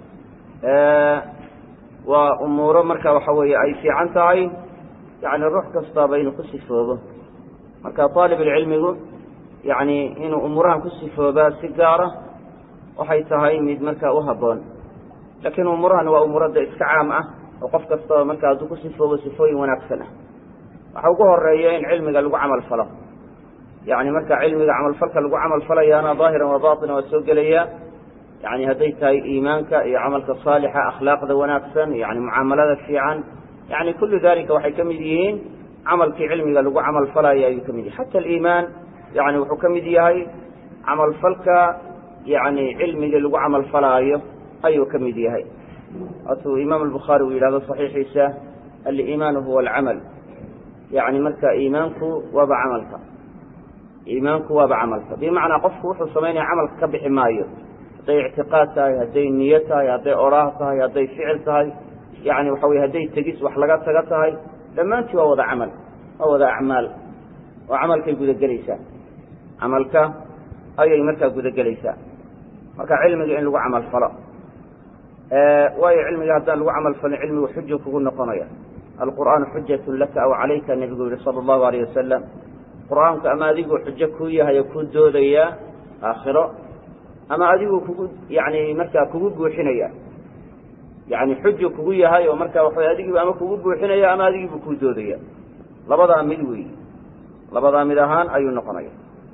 وأموره مركا وحوي أي في عنتاي يعني الروح كستابين كسفوبه مركا طالب العلم يقول يعني إنه أمورها كسفوبه سيجارة وحيتها يميد مركا وهبون لكن أمورها هو أمورها إسكعامة وقف كستابه مركا ذو كسفوبه سفوي ونكسنه وحوقه الرئيين علمي قالوا عمل فلا يعني مركا علمي عمل فلك قالوا عمل فلا يانا ظاهرا وباطنا وسوق ليا يعني هديت إيمانك عملك صالحة أخلاق ذو ونكسن يعني معاملات في عن يعني كل ذلك وحي كمديين عمل في علمي قالوا عمل فلا يا كمدي حتى الإيمان يعني وحكم ديهاي عمل فلك يعني علمي قالوا عمل فلا أي كم ديهاي أتو إمام البخاري وإلى هذا صحيح عيسى الإيمان هو العمل يعني ملك إيمانك وبعملك إيمانك وبعملك بمعنى قفه وحصمين عملك بحماية هذي اعتقادها هذي نيتها هذي أراها هذي فعلتها يعني وحوي هدي تجس وحلقات سقطها لما أنت ووضع عمل أو وضع أعمال وعملك يقول الجليسة عملك أي مركز يقول الجليسة مركز علمك إن لو عمل فلا وأي علمك هذا لو عمل فلا علمي وحجة كقولنا قنايا القرآن حجة لك أو عليك النبي صلى الله عليه وسلم qur'aanka ama adigu xujo ku yahay ku doodaya aakhiro ama adigu kugu yani marka kugu buuxinaya yani xujo kugu yahay oo marka waxa adigu ama kugu buuxinaya ama adigu ku doodaya labada mid weey labada mid ahaan ayuu noqonaya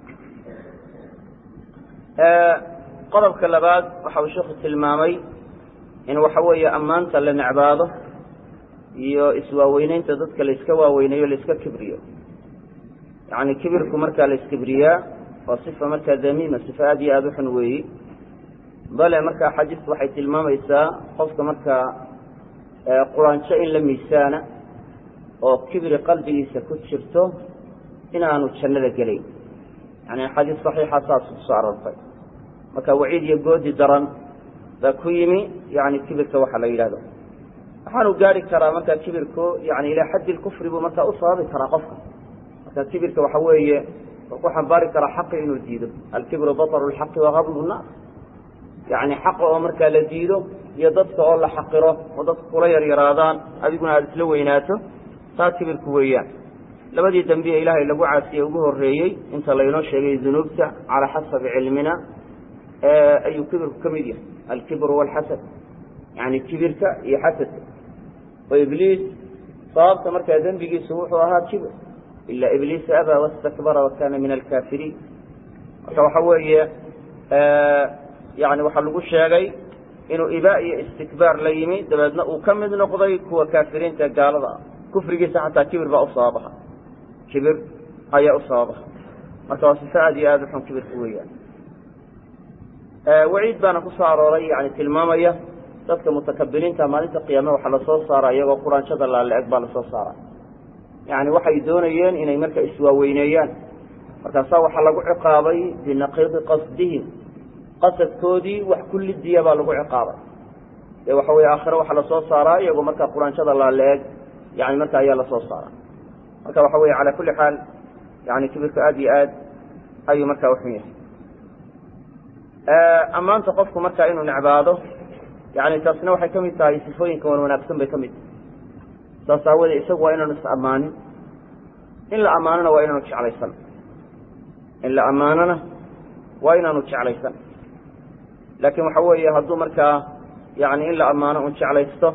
qodobka labaad waxa uu sheekhu tilmaamay in waxa weeye ammaanta la nacbaado iyo iswaaweynaynta dadka la iska waaweynayo la iska kibriyo yani kibirku marka la iskibriyaa waa sifa marka damiima sifa aad iyo aad u xun weeyi bale marka xadiis waxay tilmaamaysaa qofka marka quraanjo in la miisaana oo kibri qalbigiisa ku jirto inaanu jannada gelay yani xadiis saxiixa saas ku soo arortay marka waciid iyo goodi daran ba ku yimi yani kibirka waxa la yiraahdo waxaanu gaari karaa marka kibirku yani ila xad kufri buu marka u sababi karaa qofka marka kibirka waxa weeye wuxuu xambaari karaa xaq inuu diido al-kibru bataru al-haqq wa ghadbu an-nas yani xaq oo marka la diido iyo dadka oo la xaqiro oo dadku kula yaraadaan adiguna aad isla weynaato taa kibirku weeyaan labadii dambiye ilaahay lagu caasiyay ugu horeeyay inta la inoo sheegay dunuubta ala hasab ilmina ayu kibirku kamid yahay al-kibru wal-hasad yani kibirka iyo hasadka oo iblis sababta marka dambigiisu wuxuu ahaa kibir illa iblis aba wastakbara wa kana min al-kafirin waxa weeye yani waxa lagu sheegay inuu ibaa iyo istikbaar la yimi dabadna uu kamid noqday kuwa kaafiriinta gaalada kufrigiisa xataa kibir baa u sababaha kibir ayaa u sababaha marka waa sifa aad iyo aad u xun kibirku weeyaan waciid baana ku soo arooray yani tilmaamaya dadka mutakabbiriinta maalinta qiyaame waxa la soo saaraa iyagoo quraanshada la-eg baa la soo saaraa yani waxay doonayeen inay marka iswaaweyneeyaan markaasaa waxaa lagu ciqaabay binaqiidi qasdihim qasadkoodii wax kullidiya baa lagu ciqaabay ee waxa weeye aakhiro waxaa lasoo saaraa iyagoo marka quraanshada la-eg yani marka ayaa lasoo saaraa marka waxa weeye calaa kulli xaal yani kibirka aad iyo aad ayuu marka uxun yahay ammaanta qofku marka inuu necbaado yani taasna waxay kamid tahay sifooyinka wanaagsan bay kamid tahay saas aawadee isagu waa inaanu is ammaanin in la ammaanona waa inaanu jeclaysan in la ammaanona waa inaanu jeclaysan laakiin waxa weeye hadduu markaa yani in la ammaano un jeclaysto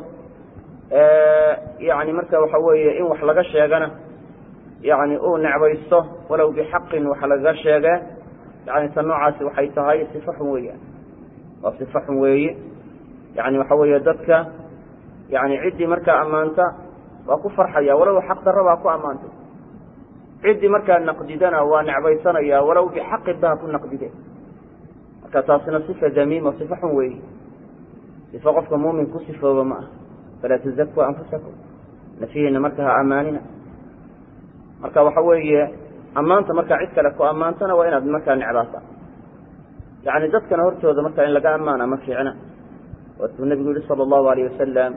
yani marka waxa weeye in wax laga sheegana yani uu necbaysto walow bixaqin waxa lagaga sheegee yani ta noocaasi waxay tahay sifa xun weeyaan waa sifa xun weeye yani waxa weeye dadka yani ciddii markaa ammaanta waa ku farxaya walow xaq darro baa ku ammaantay ciddii markaa naqdidana waa necbaysanaya walow bixaqin baa ku naqdide marka taasina sifa damiima sifa xun weeye sifa qofka muumin ku sifooba ma ah falaa tuzakuu anfusakum nafihiina marka ha ammaanina marka waxa weeye ammaanta markaa cid kale ku ammaantana waa inaad markaa necbaata yani dadkana hortooda marka in laga ammaana ma fiicna waatuu nabigu yihi sala allahu alayh wasalam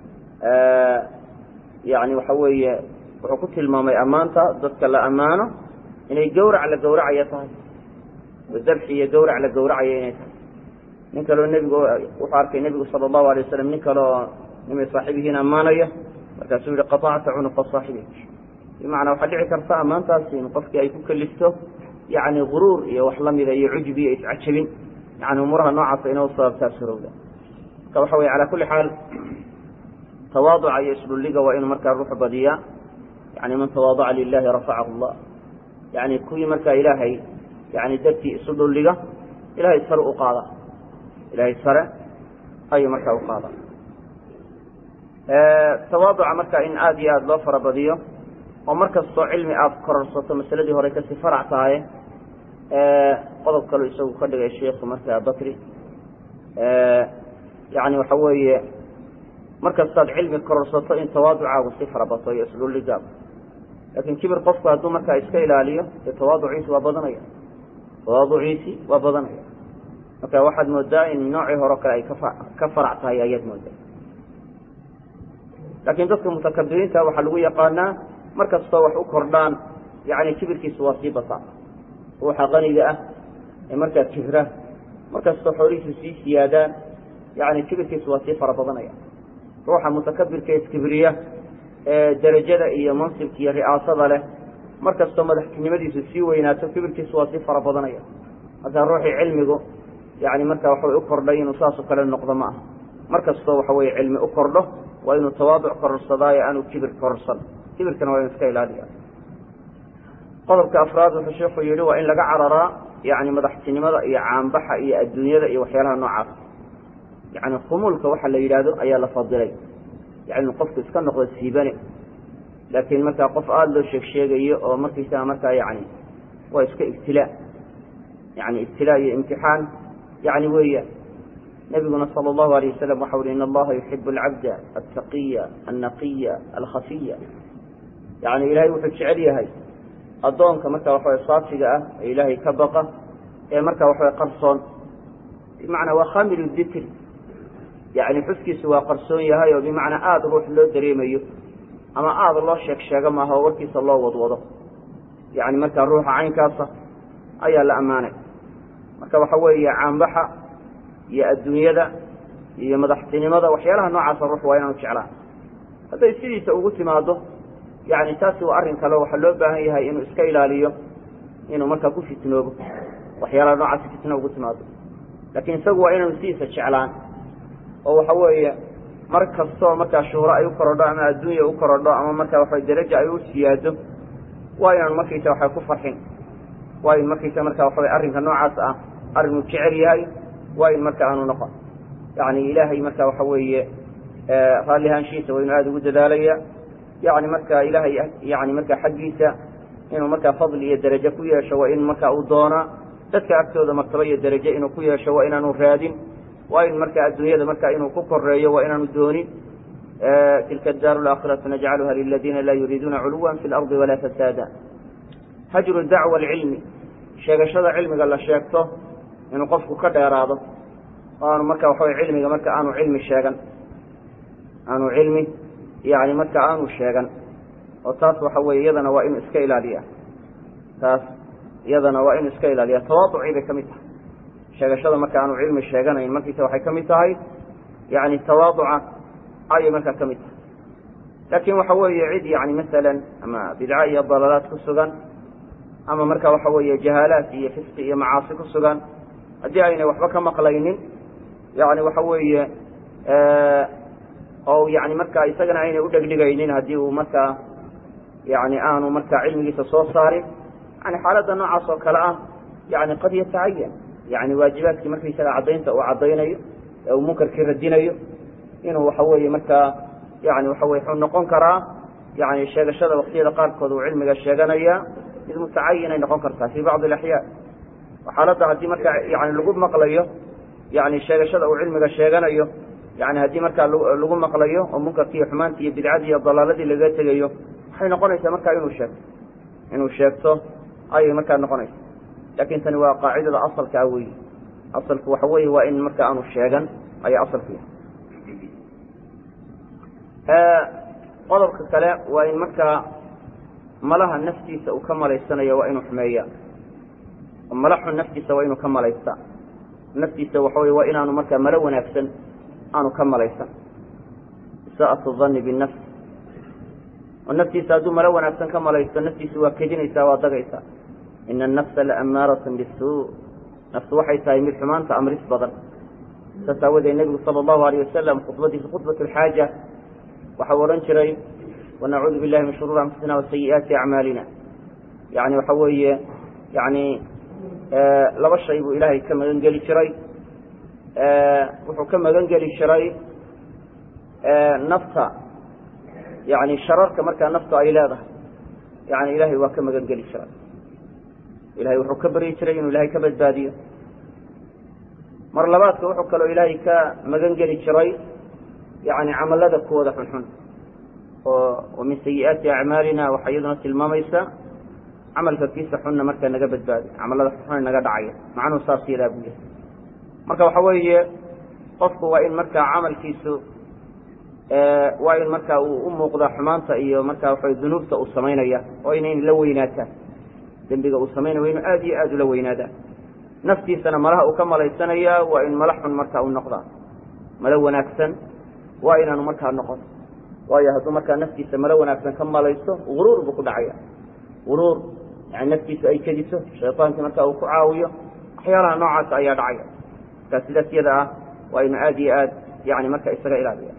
yani waxa weeye wuxuu ku tilmaamay ammaanta dadka la ammaano inay gawrac la gawracaya tahay oo dabxi iyo gawrac la gawracaya inay tahay nin kaleo nebigu wuxuu arkay nebigu sala allahu alay wasalam nin kaleoo nimay saaxibihiin ammaanaya markaasuu yihi qatacta cunuqa saaxibik bimacnaa waxaa dhici karta ammaantaasi in qofkii ay ku kalifto yani guruur iyo wax lamida iyo cujbi iyo iscajabin yani umuuraha noocaasa inoo sababtaa surowda marka waxa weye calaa kulli xaal tawaaduca iyo isdhulliga waa inuu markaa ruuxu badiyaa yani man tawaadaca lilahi rafacahu allah yani kuwii markaa ilaahay yani dartii isu dhulliga ilahay sare u qaada ilahay sare ayuu markaa u qaada tawaaduca marka in aada iyo aada loo farabadiyo oo markastoo cilmi aad kororsato masaladii hore kasii farac tahay qodob kaloo isagu ka dhigay sheikhu markaa bakri yani waxa weeye markastaad cilmi kororsato in tawaaducaagu si farabato iyo isdhulligaaba laakin kibir qofku hadduu markaa iska ilaaliyo dee tawaaduciisi waa badanaya marka waxaad moodaa in noocii hore kale ay ka farac tahay ayaad moodaa laakiin dadka mutakabiriinta waxaa lagu yaqaanaa markastoo wax u kordhaan yani kibirkiisu waa sii bataa ruuxa qaniga ah ee markaa kibra markastoo xoolihiisu sii siyaadaan yani kibirkiisu waa sii fara badanaya ruuxa mutakabirka iskibriya ee derajada iyo mansibka iyo ri'aasada leh markastoo madaxtinimadiisu sii weynaato kibirkiisu waa sii fara badanaya markaa ruuxii cilmigu yani marka waxa u kordhay inuu saasoo kale noqdo ma aha markastoo waxa weye cilmi u kordho waa inuu tawaaduc kororsadaayo aanu kibir kororsan kibirkana waa inu iska ilaaliya qodobka afraad wuxuu sheekhu yihi waa in laga cararaa yani madaxtinimada iyo caanbaxa iyo adduunyada iyo waxyaalaha noocaas yani khumuulka waxa la yidhaahdo ayaa la fadilay yani qofku iska noqdo siibane laakiin markaa qof aada loo sheegsheegayo oo markiisaa markaa yani waa iska ibtilaa yani ibtilaa iyo imtixaan yani weeya nabiguna sala allahu alayh wasalam waxau uhi in allaha yuxibu alcabda altaqiya alnaqiya alkhafiya yani ilahay wuxuu jecel yahay addoonka marka waxaway saafiga ah ee ilaahay ka baqa ee marka waxaway qarsoon bimacnaa waa khamilu dikri yani xuskiisu waa qarsoon yahay oo bimacnaa aada ruux loo dareemayo ama aada loo sheego maaha oo warkiisa loo wadwado yani markaa ruuxa caynkaasa ayaa la ammaanay marka waxa weeye caanbaxa iyo adduunyada iyo madaxtinimada waxyaalaha noocaasa ruux waa inaanu jeclaan hadday sidiisa ugu timaado yani taasi waa arrin kale waxaa loo baahan yahay inuu iska ilaaliyo inuu markaa ku fitnoobo waxyaalaha noocaasi fitno ugu timaado laakiin isagu waa inaanu sidiisa jeclaan oo waxa weeye mar kastoo markaa shuhro ay u korodho ama adduunya u korodho ama markaa waxa daraja ay u siyaado waa inaanu markaysa waxa ku farxin waa in markaysa markaa waxa arrinka noocaas ah arrinuu jecel yahay waa in marka aanu noqon yani ilaahay marka waxa weeye raallihaanshiisa waa inu aada ugu dadaalaya yani marka ilaahay yani marka xaggiisa inuu markaa fadli iyo darajo ku yeesho waa in marka uu doonaa dadka agtooda martaba iyo darajo inuu ku yeesho waa inaanu raadin waa in marka adduunyada marka inuu ku koreeyo waa inaanu doonin tilka adaaru alaakhiratu najcaluha liladiina laa yuriiduuna culuwan fi lardi walaa fasaada hajru dacwa alcilmi sheegashada cilmiga la sheegto inuu qofku ka dheeraado aanu marka waxa cilmiga marka aanu cilmi sheegan aanu cilmi yani marka aanu sheegan oo taas waxa weeye iyadana waa inuu iska ilaaliya taas iyadana waa inuu iska ilaaliya tawaaducii bay ka mid tahay sheegashada marka aanu cilmi sheeganayn markiisa waxay ka mid tahay yani tawaaduca ayay markaa ka mid tahay laakiin waxa weeye cid yani masalan ama bidca iyo dalaalaad ku sugan ama marka waxa weeye jahaalaad iyo fisqi iyo macaasi ku sugan haddii aynay waxba ka maqlaynin yani waxa weeye oo yani marka isagana aynay u dhegdhigaynin haddii uu markaa yani aanu marka cilmigiisa soo saarin yani xaaladda noocaas oo kale ah yani qad yatacayan yani waajibaadkii markaysaga caddaynta uu caddaynayo ee uu munkarkii radinayo inuu waxa weeye markaa yani waxa weye wuxuu noqon karaa yani sheegashada waktiyada qaarkood uu cilmiga sheeganaya mid mutacayin ay noqon kartaa fi bacdi alaxyaa xaaladda haddii marka yani lagu maqlayo yani sheegashada uu cilmiga sheeganayo yani haddii markaa lagu maqlayo oo munkarkii xumaantii iyo bidcadii iyo dalaaladii laga tegayo waxay noqonaysaa markaa inuu sheegto ayay markaa noqonaysa lakin tani waa qaacidada asalka ah weyi asalku waxa weeye waa in marka aanu sheegan ayaa asalku yahay qodobka kale waa in markaa malaha naftiisa uu ka malaysanayo waa inuu xumeeya malaxu naftiisa waa inuu ka malaysta naftiisa waxa wey waa inaanu markaa malo wanaagsan aanu ka malaysan isaa'atu dhanni binafs oo naftiisa hadduu malo wanaagsan ka malaysto naftiisa waa kedinaysaa waa dagaysaa ina annafsa laamaaratun bisuu nafsu waxay tahay mid xumaanta amris badan saas aawadeed nebigu sala allahu alayh wasalam khudbadiisa khudbat alxaaja waxau odhan jiray wanacuudu billahi min shuruuri anfusina wasayi'aati acmaalina yani waxa weeye yani laba shay buu ilaahay ka magan geli jiray wuxuu ka magan geli jiray nafta yani shararka markaa naftu ay leedahay yani ilahay waa ka magan geli jiray ilahay wuxuu ka baryi jiray inuu ilahay ka badbaadiyo mar labaadka wuxuu kaloo ilaahay ka magan geli jiray yani camalada kuwooda xunxun oo min sayi'aati acmaalina waxay iyaduna tilmaamaysa camalka kiisa xunna markaa naga badbaadi camalada xunxun naga dhacaya macnuhu saas yadaa buu yahay marka waxa weeye qofku waa in markaa camalkiisu waa in markaa uu u muuqda xumaanta iyo markaa waxa dunuubta uu samaynaya oo inayn la weynaataan dembiga uu samaynaya waa inu aada iyo aada ula weynaadaa naftiisana malaha uu ka malaysanaya waa in mala xun markaa u noqdaa malo wanaagsan waa inaanu markaa noqon waayo hadduu markaa naftiisa malo wanaagsan ka malaysto guruur buu ku dhacaya غرور يعني نفسي أي كدسه شيطان كمركا أو كعاوية أحيانا نوعات أي دعية كسيدة يدا وإن آد يعني مركا إسرائيل هذه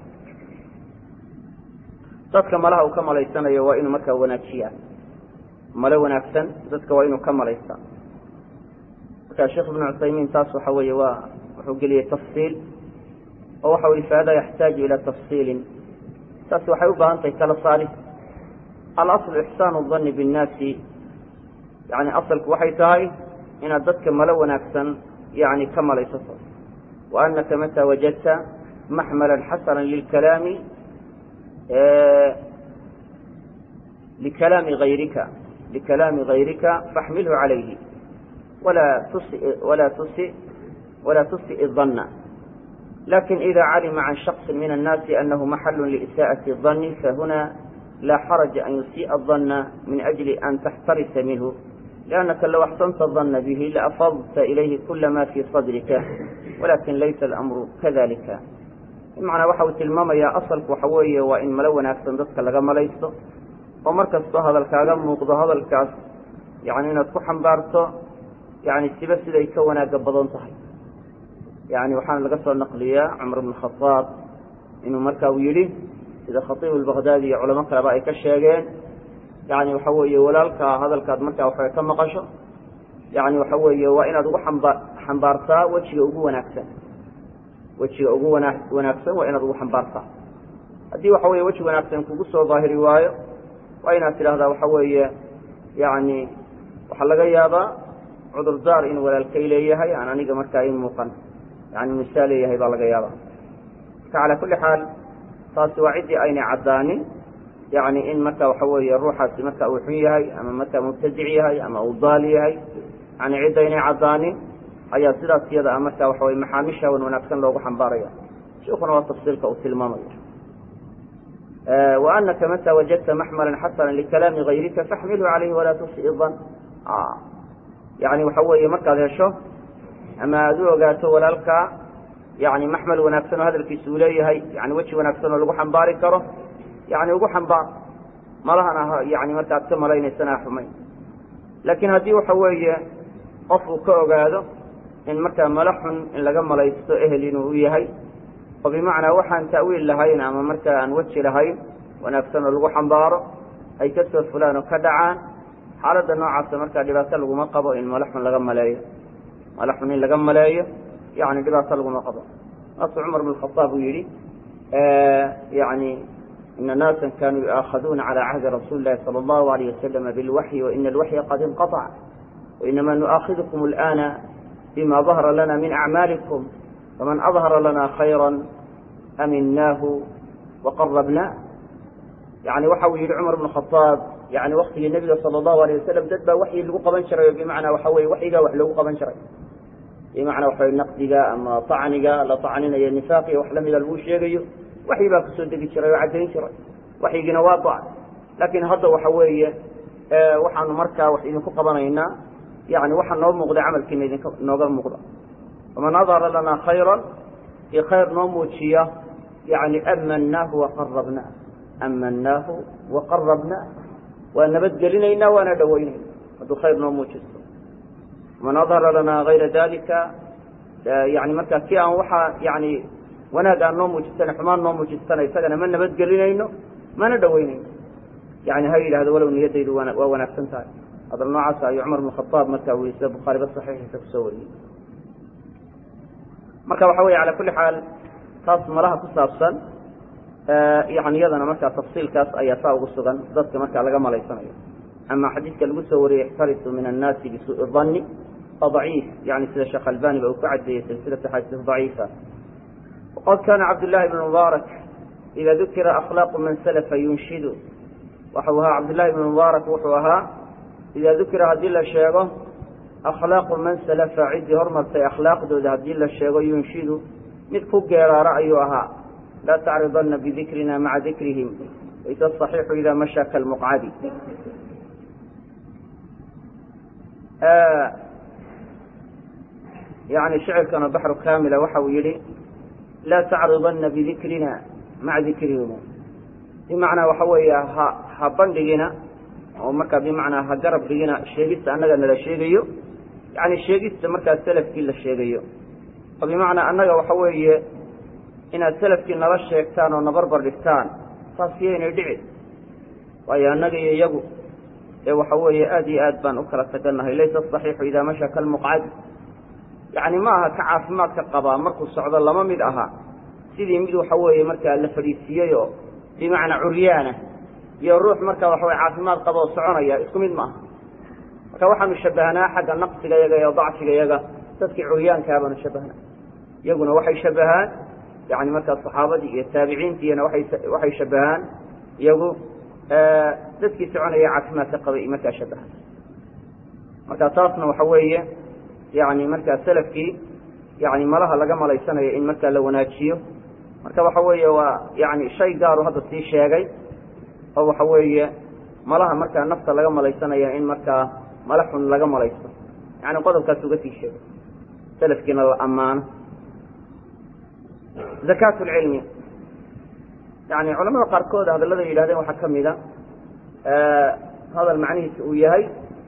dadka malaha uu ka malaysanayo waa inuu markaa wanaajiyaa mala wanaagsan dadka waa inuu ka malaystaa marka sheekh ibn Uthaymeen taas waxa weeye waa wuxuu geliyay tafsiil oo waxa uu ifaada yaxtaaju ila tafsiil taas waxay u baahan tahay kala saaris al-asl ihsan adh-dhann bin-nas yani asalku waxay tahay in dadka mala wanaagsan yani ka malaysato wa annaka mata wajadta mahmalan hasanan lil-kalam لكلام غيرك فاحمله عليه ولا تسئ الظن لكن إذا علم عن شخص من الناس أنه محل لإساءة الظن فهنا لا حرج أن يسيء الظن من أجل أن تحترس منه لأنك لو احسنت الظن به لأفضت إليه كل ما في صدرك ولكن ليس الأمر كذلك معنى وحوة الماما يا أصلك وحوية وإن ملونا أكسندتك لغا ليسته ومركز هذا الكلام وقضى هذا الكاس يعني نتكحن بارته يعني السبس إذا يكونا قبضان صحيح يعني وحان القصة النقلية عمر بن الخطاب إنه مركاويلي إذا خطيب البغدادي علماء كربائي كالشيغين يعني وحوية ولالك هذا الكاد مركاوحي كم قشر يعني وحوية وإن أدو حنبارتا وجه أقوى ناكسا وجه أقوى وناكسا وإن أدو حنبارتا هذه وحوية وجه وناكسا كقصة ظاهر رواية وإن أسل هذا وحوية يعني وحلق يابا عذر دار إن ولا الكيلية هي أنا نيجا مركاين موقن يعني مثالية هي بالغ يابا فعلى كل حال صارت وعدي أين عداني يعني إن مكة وحوية روحها مكة وحمية هي أما مكة مبتدعية هي أما أوضالية هي يعني عدين عداني أي صلة سيادة مكة وحوية محامشها ونكسن لو حنبارية شوفنا وتفصيلك وتلمامي وأنك متى وجدت محملا حسنا لكلام غيرك فاحمله عليه ولا تسئ الظن يعني وحوي مكة ذا شو أما ذوقاته ولالك يعني محمل ونكسن هذا الكسولية هي يعني وجه ونكسن ولقو حنباري كره يعني وقو حنبار ما لها يعني متى أكتم لين سنة حمين لكن هذه وحوي قفو كوغاده إن مكة ملح إن لقم لا يستئهلين ويهي وبمعنى وحن تأويل لهين أما مركا أن وجه لهين ونفسنا لغو حنبار أي كسر فلان وكدعان حالة النوع مركا لباسا لغو مقبو إن ملحن لغم ملايه ملحن إن لغم ملايه يعني لباسا لغو مقبو نص عمر بن الخطاب يري يعني إن ناسا كانوا يأخذون على عهد رسول الله صلى الله عليه وسلم بالوحي وإن الوحي قد انقطع وإنما نؤاخذكم الآن بما ظهر لنا من أعمالكم فمن أظهر لنا خيرا أمناه وقربناه يعني وحوي عمر بن الخطاب يعني وقت النبي صلى الله عليه وسلم دد وحي اللي قبن شرعي بمعنى وحوي وحي وحي اللي قبن شرعي بمعنى وحوي النقد أما طعنقا لا طعننا يا النفاقي وحلم إلى الوشيغي وحي باك سودك شرعي وعدين شرعي وحي جنوات طعن لكن هذا وحوي وحن مركا وحي قبنينا يعني وحن نوم مغضى عمل كنا نوغر مغضى ومن نظر لنا خيرا في خير نوموتشية يعني أمناه وقربناه وأن بدلنا وأنا دوينا هذا خير نوموتشية ومن نظر لنا غير ذلك يعني مركا كيا وحا يعني ونادى نوموتشية حمان نوموتشية يسجن من بدلنا ما ندوينا يعني هاي هذا ولو نيدي وانا كنت هذا النوع عسى عمر بن الخطاب مكة ويسلب البخاري بالصحيح تفسوري marka waxa weey ala kulli xaal taas malaha ku saabsan yani yadana marka tafsiilkaas ayaa saa ugu sugan dadka marka laga malaysanayo ama xadiiska lagu soo wariyay xarisu min an-nas bi su'i dhanni ضعيف يعني سيد الشيخ الباني بأو كعد سلسلة حديث ضعيفة وقد كان عبد الله بن مبارك إذا ذكر أخلاق من سلف ينشد وحوها عبد الله بن مبارك وحوها إذا ذكر هذه الشيء أخلاق من سلف عد هرمت أخلاق ذو هذه الشيء ينشد مثل جرى رأيها لا تعرضن بذكرنا مع ذكرهم إذا الصحيح إذا مشى كالمقعد يعني شعر كان بحر كامل وحويلي لا تعرضن بذكرنا مع ذكرهم بمعنى وحوية هبندقنا oo marka bimacnaa ha garab dhigina sheegista annaga nala sheegayo yani sheegista markaa salafkii la sheegayo oo bimacnaa annaga waxa weeye inaad salafkii nala sheegtaan oo nabarbar dhigtaan taas yaynay dhici waayo annaga iyo iyagu ee waxa weeye aad iyo aad baan u kala tagannahay laysa asaxiixu idaa masha kalmuqcad yani ma aha ka caafimaadka qabaa markuu socdo lama mid aha sidii mid waxa weeye markaa la fadhiisiiyey oo bimacnaa curyaana iyo ruux markaa waxa weye caafimaad qaba oo soconaya isku mid ma aha marka waxaanu shabahnaa xagga naqsiga yaga iyo dacfiga yaga dadkii curyaankaa baanu shabahnaa iyaguna waxay shabahaan yani markaa saxaabadii iyo taabiciintiina waxay shabahaan iyagu dadkii soconaya caafimaadka qabay markaa shabahaan marka taasna waxa weeye yani markaa salafkii yani malaha laga malaysanayo in markaa la wanaajiyo marka waxa weeye waa yani shay gaaru hadda sii sheegay oo waxa weeye malaha markaa nafta laga malaysanayo in markaa mala xun laga malaysto yani qodobkaas uga sii sheegay salafkiina la ammaano zakaat lcilmi yani culamada qaarkood hadallada yidhahdeen waxaa ka mida hadal macnihiisa uu yahay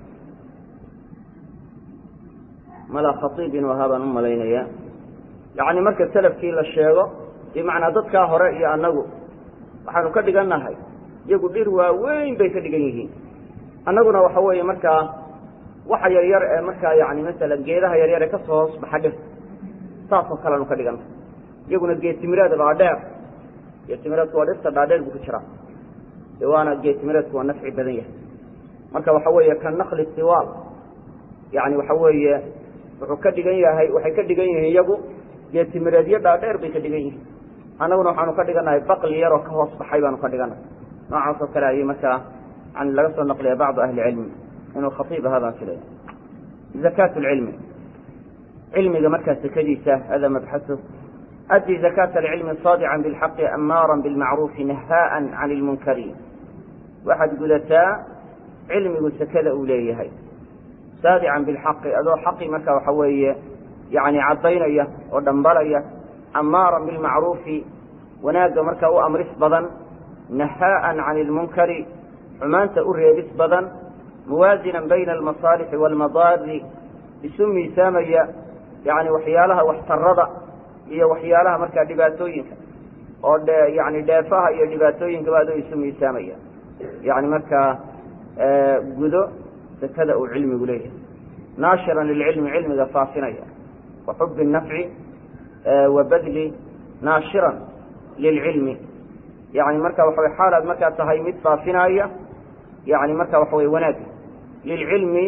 mala khatiibin wahaa baan u malaynaya yani marka salafkii la sheego bimacnaa dadkaa hore iyo annagu waxaanu ka dhigannahay iyagu dhir waaweyn bay ka dhigan yihiin annaguna waxa weeye markaa waxa yaryar ee markaa yani masalan geedaha yaryar ee kasoo hoos baxa dhirta saasoo kaleanu ka dhigannahay iyaguna geetimireed dhaadheer geetimireedku waa dhirta dhaadheer buu ku jiraa de waana geetimireedku waa nafci badan yahay marka waxa weeye ka nakli siwaal yani waxa weeye wuxuu ka dhigan yahay waxay ka dhigan yihiin iyagu geetimireedyo dhaadheer bay ka dhigan yihiin annaguna waxaanu ka dhigannahay baqli yaroo ka hoos baxay baanu ka dhigannahay noocaas oo kale ayay markaa yani laga soo naqliya bacdu ahli cilmi inuu khatiib ahaa baan filaya zakaat lcilmi cilmiga markaa sekadiisa hada mabxasu أدي زكاة العلم صادعا بالحق أمارا بالمعروف نهاء عن المنكرين واحد قلتا علم سكذا أوليه صادعا بالحق أذو حقي مكا وحوية يعني عضينية ودنبلية أمارا بالمعروف وناقة مكا وأمر اسبضا نهاء عن المنكر عمان تأري اسبضا موازنا بين المصالح والمضار بسمي سامية يعني وحيالها واحترض iyo waxyaalaha markaa dhibaatooyinka oo yani dheefaha iyo dhibaatooyinka baad isu miisaamaya yani markaa gudo sakada uu cilmigu leeyahay naashiran lilcilmi cilmiga faafinaya wa xubi nafci wa badli naashiran lilcilmi yani marka waxa way xaalaad markaa tahay mid faafinaya yani marka waxa way wanaag lilcilmi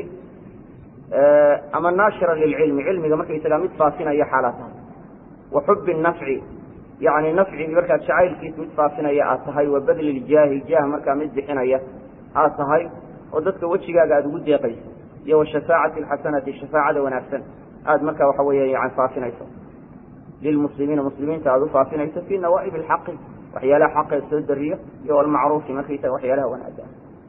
ama naashiran lilcilmi cilmiga marka isaga mid faafinaya xaalaad tahay وحب النفع يعني نفع مركا شعيل كيس متفافنا يا أصهاي وبذل الجاه جاه مركا مزحنا يا أصهاي ودتك وجهك قاعد وجه يقيس يا والشفاعة الحسنة الشفاعة ونفسا هذا مركا وحوية يعني فافنا يسوع للمسلمين المسلمين تعالوا فافنا يسوع في نوائب الحق وحيالها حق السد الرية يا المعروف مخيته وحيالها ونأداه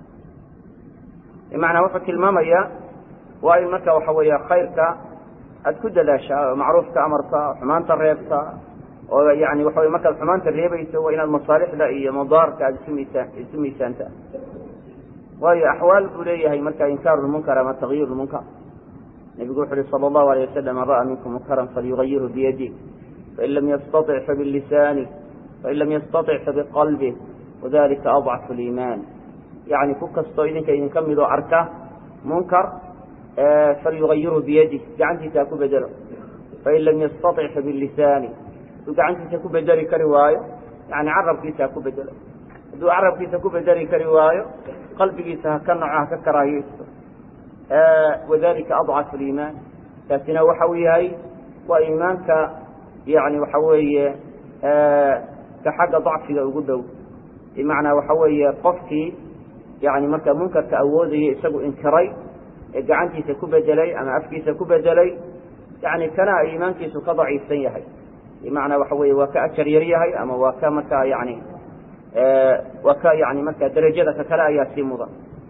معنى وفك الماما يا وأي مركا وحوية خيرك أتكد داشا معروف كأمرك حمان تريبك ويعني وحوي مكة حمان تريبك وإن المصالح لا هي مضار كاسمي سانتا وهي أحوال بليه هي مكة إنكار المنكر ما تغيير المنكر النبي يقول صلى الله عليه وسلم من رأى منكم منكرا فليغيره بيده فإن لم يستطع فباللسان فإن لم يستطع فبقلبه وذلك أضعف الإيمان يعني فك الصيدين كي نكملوا أركه منكر فليغيره بيده قعنتي تاكو بدله فإن لم يستطع فباللسان وقعنتي تاكو بدله كرواية يعني عرب كي تاكو بدله دو عرب كي تاكو بدله كرواية قلبي كي تاكنعها ككراهية وذلك أضعف الإيمان تاتنا وحويهاي وإيمانك يعني وحوي كحق ضعف وجوده بمعنى وحوي قفتي يعني مركب منكر كأوذي يسقو إنكري gacantiisa ku bedelay ama afkiisa ku bedelay yani kana iimaankiisu ka daciifsan yahay bimacnaa waxa weeye waa ka ajar yar yahay ama waa ka markaa yani waa ka yani markaa darajada ka kale ayaa sii mudan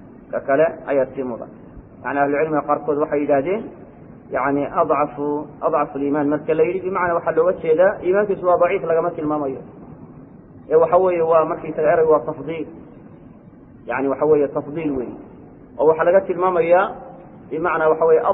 yani ahlucilmiga qaarkood waxay yidhaahdeen yani adcafu liimaan marka la yidhi bimacnaa waxaa looga jeedaa iimaankiisu waa daciif lagama tilmaamayo ee waxa weeye waa markiisaga erey waa tafdiil yani waxa weeye tafdiil wey waxa laga tilmaamaya bimacnaa waxa weeye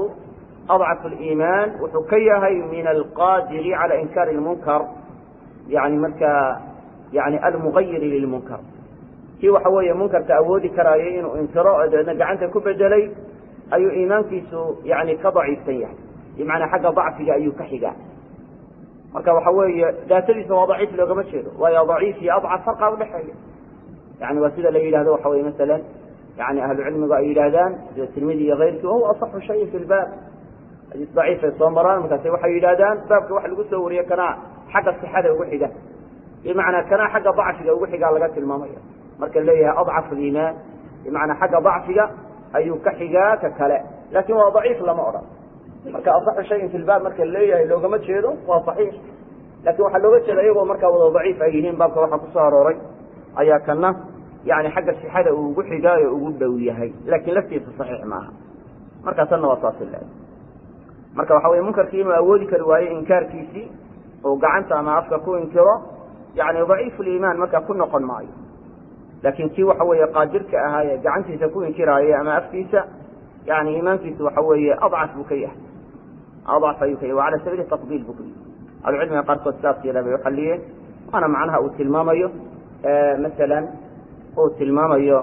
أضعف الإيمان wuxuu ka yahay min الqاdir عalى إنكار المنكر يعني marka يعني المغير للمنكر kii waxa weeye munkarka awoodi karaayo inuu inkiro deedna gacanta ku bedelay ayuu iimaankiisu yani ka daciifsan yahay bimacnaa xagga dacfiga ayuu ka xigaa marka waxa weeye daatadiisa waa daciif loogama jeedo waayo daciif iyo adcaf farqa udhexeeya yani waa sida la yidhahdo waxa weye masalan yani ahlu cilmigu ay yidhahdaan sida tirmidi iyo keyrkii wahuwa aصxu shayin fi lbaab xadiis daciif ay soo maraan markaase waxay yidhahdaan baabka wax lagu soo wariye kanaa xagga sixada ugu xiga bimacnaa kanaa xagga dacfiga ugu xigaa laga tilmaamaya marka leeyahay adcaf aliimaan bimacnaa xagga dacfiga ayuu ka xigaa ka kale laakin waa daciif lama odhan marka aصxu shayin fi lbaab marka leeyahay loogama jeedo waa صaxiix lakin waxaa looga jeeda iyagoo markaa wada daciif ay yihiin baabka waxaa kusoo arooray ayaa kana yani xagga sixada uu ugu xigaayo ugu dhow yahay lakin laftiisa صaxiix maaha marka tanna waa saas le marka waxa weye munkarkii inuu awoodi kari waayo inkaarkiisii oo gacanta ama afka ku inkiro yani daciif liimaan marka ku noqon maayo lakin kii waxa weeye qaadirka ahaaye gacantiisa ku inkiraaye ama afkiisa yani iimaankiisu waxa weeye adcaf buu ka yahay adcaf ayuu ka yahay wa cala sabiili tafdiil buu ku yihi ahlucilmiga qaarkood saas yada bay uxaliyeen waana macnaha uu tilmaamayo masalan uu tilmaamayo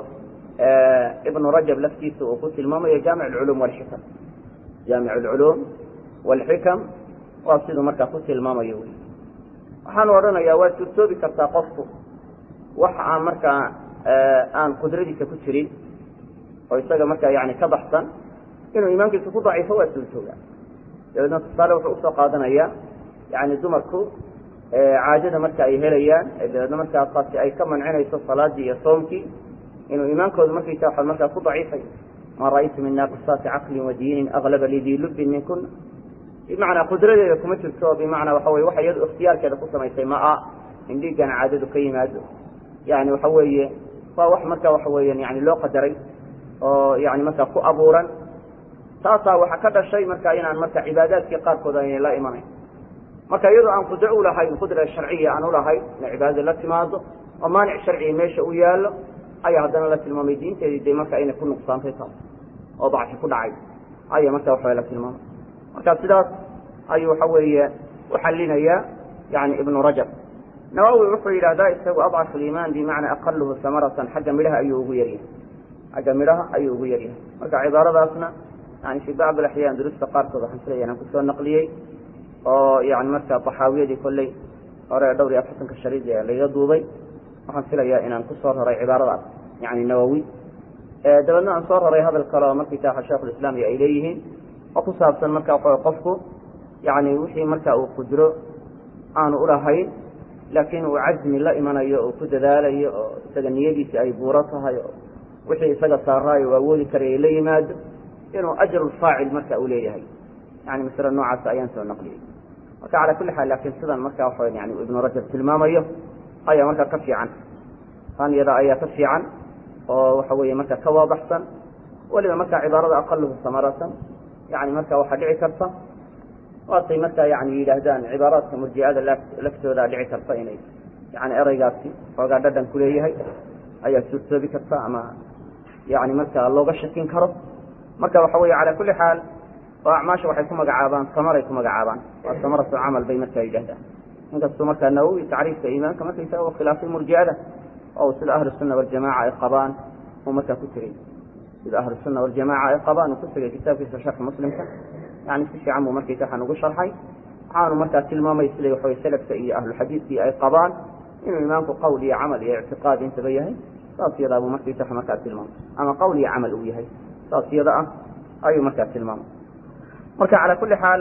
ibnu rajab laftiisa uu ku tilmaamayo jaamic alculuum walxikam jaamic alculuum walxikam waa siduu markaa ku tilmaamayo wy waxaanu odhanayaa waa suurtoobi kartaa qofku wax aan markaa aan qudradiisa ku jirin oo isaga markaa yani ka baxsan inuu iimaankiisa ku daciifo waa suurtooga dabeedna tusaale wuxuu usoo qaadanaya yani dumarku caadada marka ay helayaan dabeedna markaa taasi ay ka mancinayso salaadii iyo soomkii inuu iimaankooda markaysa waa markaa ku daciifayo ma ra'aytu min naaqisaati caqlin wadiinin aglaba lidii lubbin min kuna bimacnaa qudradeeda kuma jirto bimacnaa waxa weye waxa iyadu ikhtiyaarkeeda ku samaysay maa in dhiiggana caadadu ka yimaado yani waxa weeye waa wax marka waxa weyan yani loo qadaray oo yani markaa ku abuuran taasaa waxa ka dhashay marka inaan marka cibaadaadkii qaarkood aynay la imanayn marka iyadoo aan qudro ulahayn qudra sharciya aan ulahayn inay cibaadada la timaado oo maanic sharciga meesha u yaallo ayaa haddana la tilmaamay diinteedii de marka inay ku nuqsaantay taas oo dacfi ku dhacay ayaa marka waxa la tilmaamay marka sidaas ayuu waxa weeye uxalinayaa yani ibnu rajab nawawi wuxuu yidhahdaa isagu adcaf aliimaan bimacnaa aqaluhu samaratan xagga midhaha ayuu ugu yaryahay xagga midhaha ayuu ugu yaryahay marka cibaaradaasna yani fi bacd alaxyaan durusta qaarkood waxaan filaya inaan kusoo naqliyey oo yani marka taxaawiyadii kolley hore dhowr iyo afartanka shariid ee laga duubay waxaan filayaa inaan kusoo raray cibaaradaas yani nawowi dabeedna aan soo raray hadal kale oo markaysaa sheikhulislaam iyo ay leeyihiin oo ku saabsan marka waxa qofku yani wixii marka uu qudro aanu ulahayn laakiin uu cazmi la imanayo oo ku dadaalayo oo isaga niyadiisi ay buuro tahay oo wixii isaga saaraayo uu awoodi karaya la yimaado inuu ajru faacil marka uu leeyahay yani masale noocaas ayaan soo naqliyey marka cala kulli xaal laakiin sidan marka waxa yani ibnu rajab tilmaamayo ayaa marka ka fiican tan iyada ayaa ka fiican oo waxa weeye marka ka waadaxsan weliba marka cibaarada aqaluhu samaratan yani marka waxaa dhici karta waatay marka yani yidhaahdaan cibaaraadka murji'ada laftooda dhici karta inay yani ereygaasi xoogaa dhadhan kuleeyahay ayaa suurtoobi karta ama yani marka looga shakin karo marka waxa weeye cala kulli xaal oo acmaasha waxay ku magacaabaan samaray ku magacaabaan waa samaratu camal bay marka yidhahdaan inkastoo markaa nawowi tacriifka iimaanka markaysaga u khilaafay murji'ada oo sida ahlu sunna waljamaca ay qabaan uu markaa ku tegey sida ahlu sunna waljamaca ay qabaan uu ku tegey kitaabkiisa sharx muslimka yani si fiican buu markaysa waxaan ugu sharxay waxaanu markaa tilmaamay siday waxaweye salafka iyo ahluxadiidkii ay qabaan inuu iimaanku qowl iyo camal iyo ictiqaad intaba yahay saas yadaa buu markaysa wax markaa tilmaamay ama qowl iyo camal uu yahay saas yada ah ayuu markaa tilmaamay marka cala kulli xaal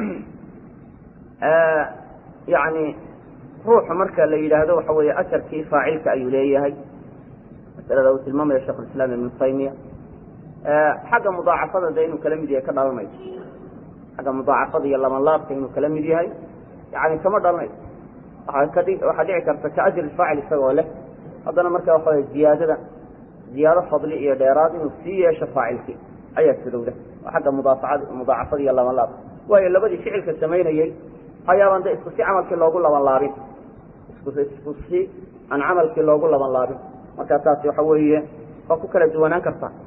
yani ruuxu marka la yidhaahdo waxa weeye asarkii faacilka ayuu leeyahay masalada uu tilmaamaya sheikhulislaam ibnu taymiya xagga mudaacafada de inuu kala mid yahay ka dhalanayso xagga mudaacafada iyo labanlaabka inuu kala mid yahay yani kama dhalanayso waxaa dhici karta ka ajri faacil isagoo leh haddana marka waxa ziyaadada ziyaado fadli iyo dheeraad inuu sii yeesho faacilkii ayaa sirowda oo xagga mudaacafada iyo labanlaabka waayo labadii ficilka samaynayey ayaaban de isku si camalkii loogu laban laabin isku si aan camalkii loogu laban laabin marka taasi waxa weeye waa ku kala duwanaan karta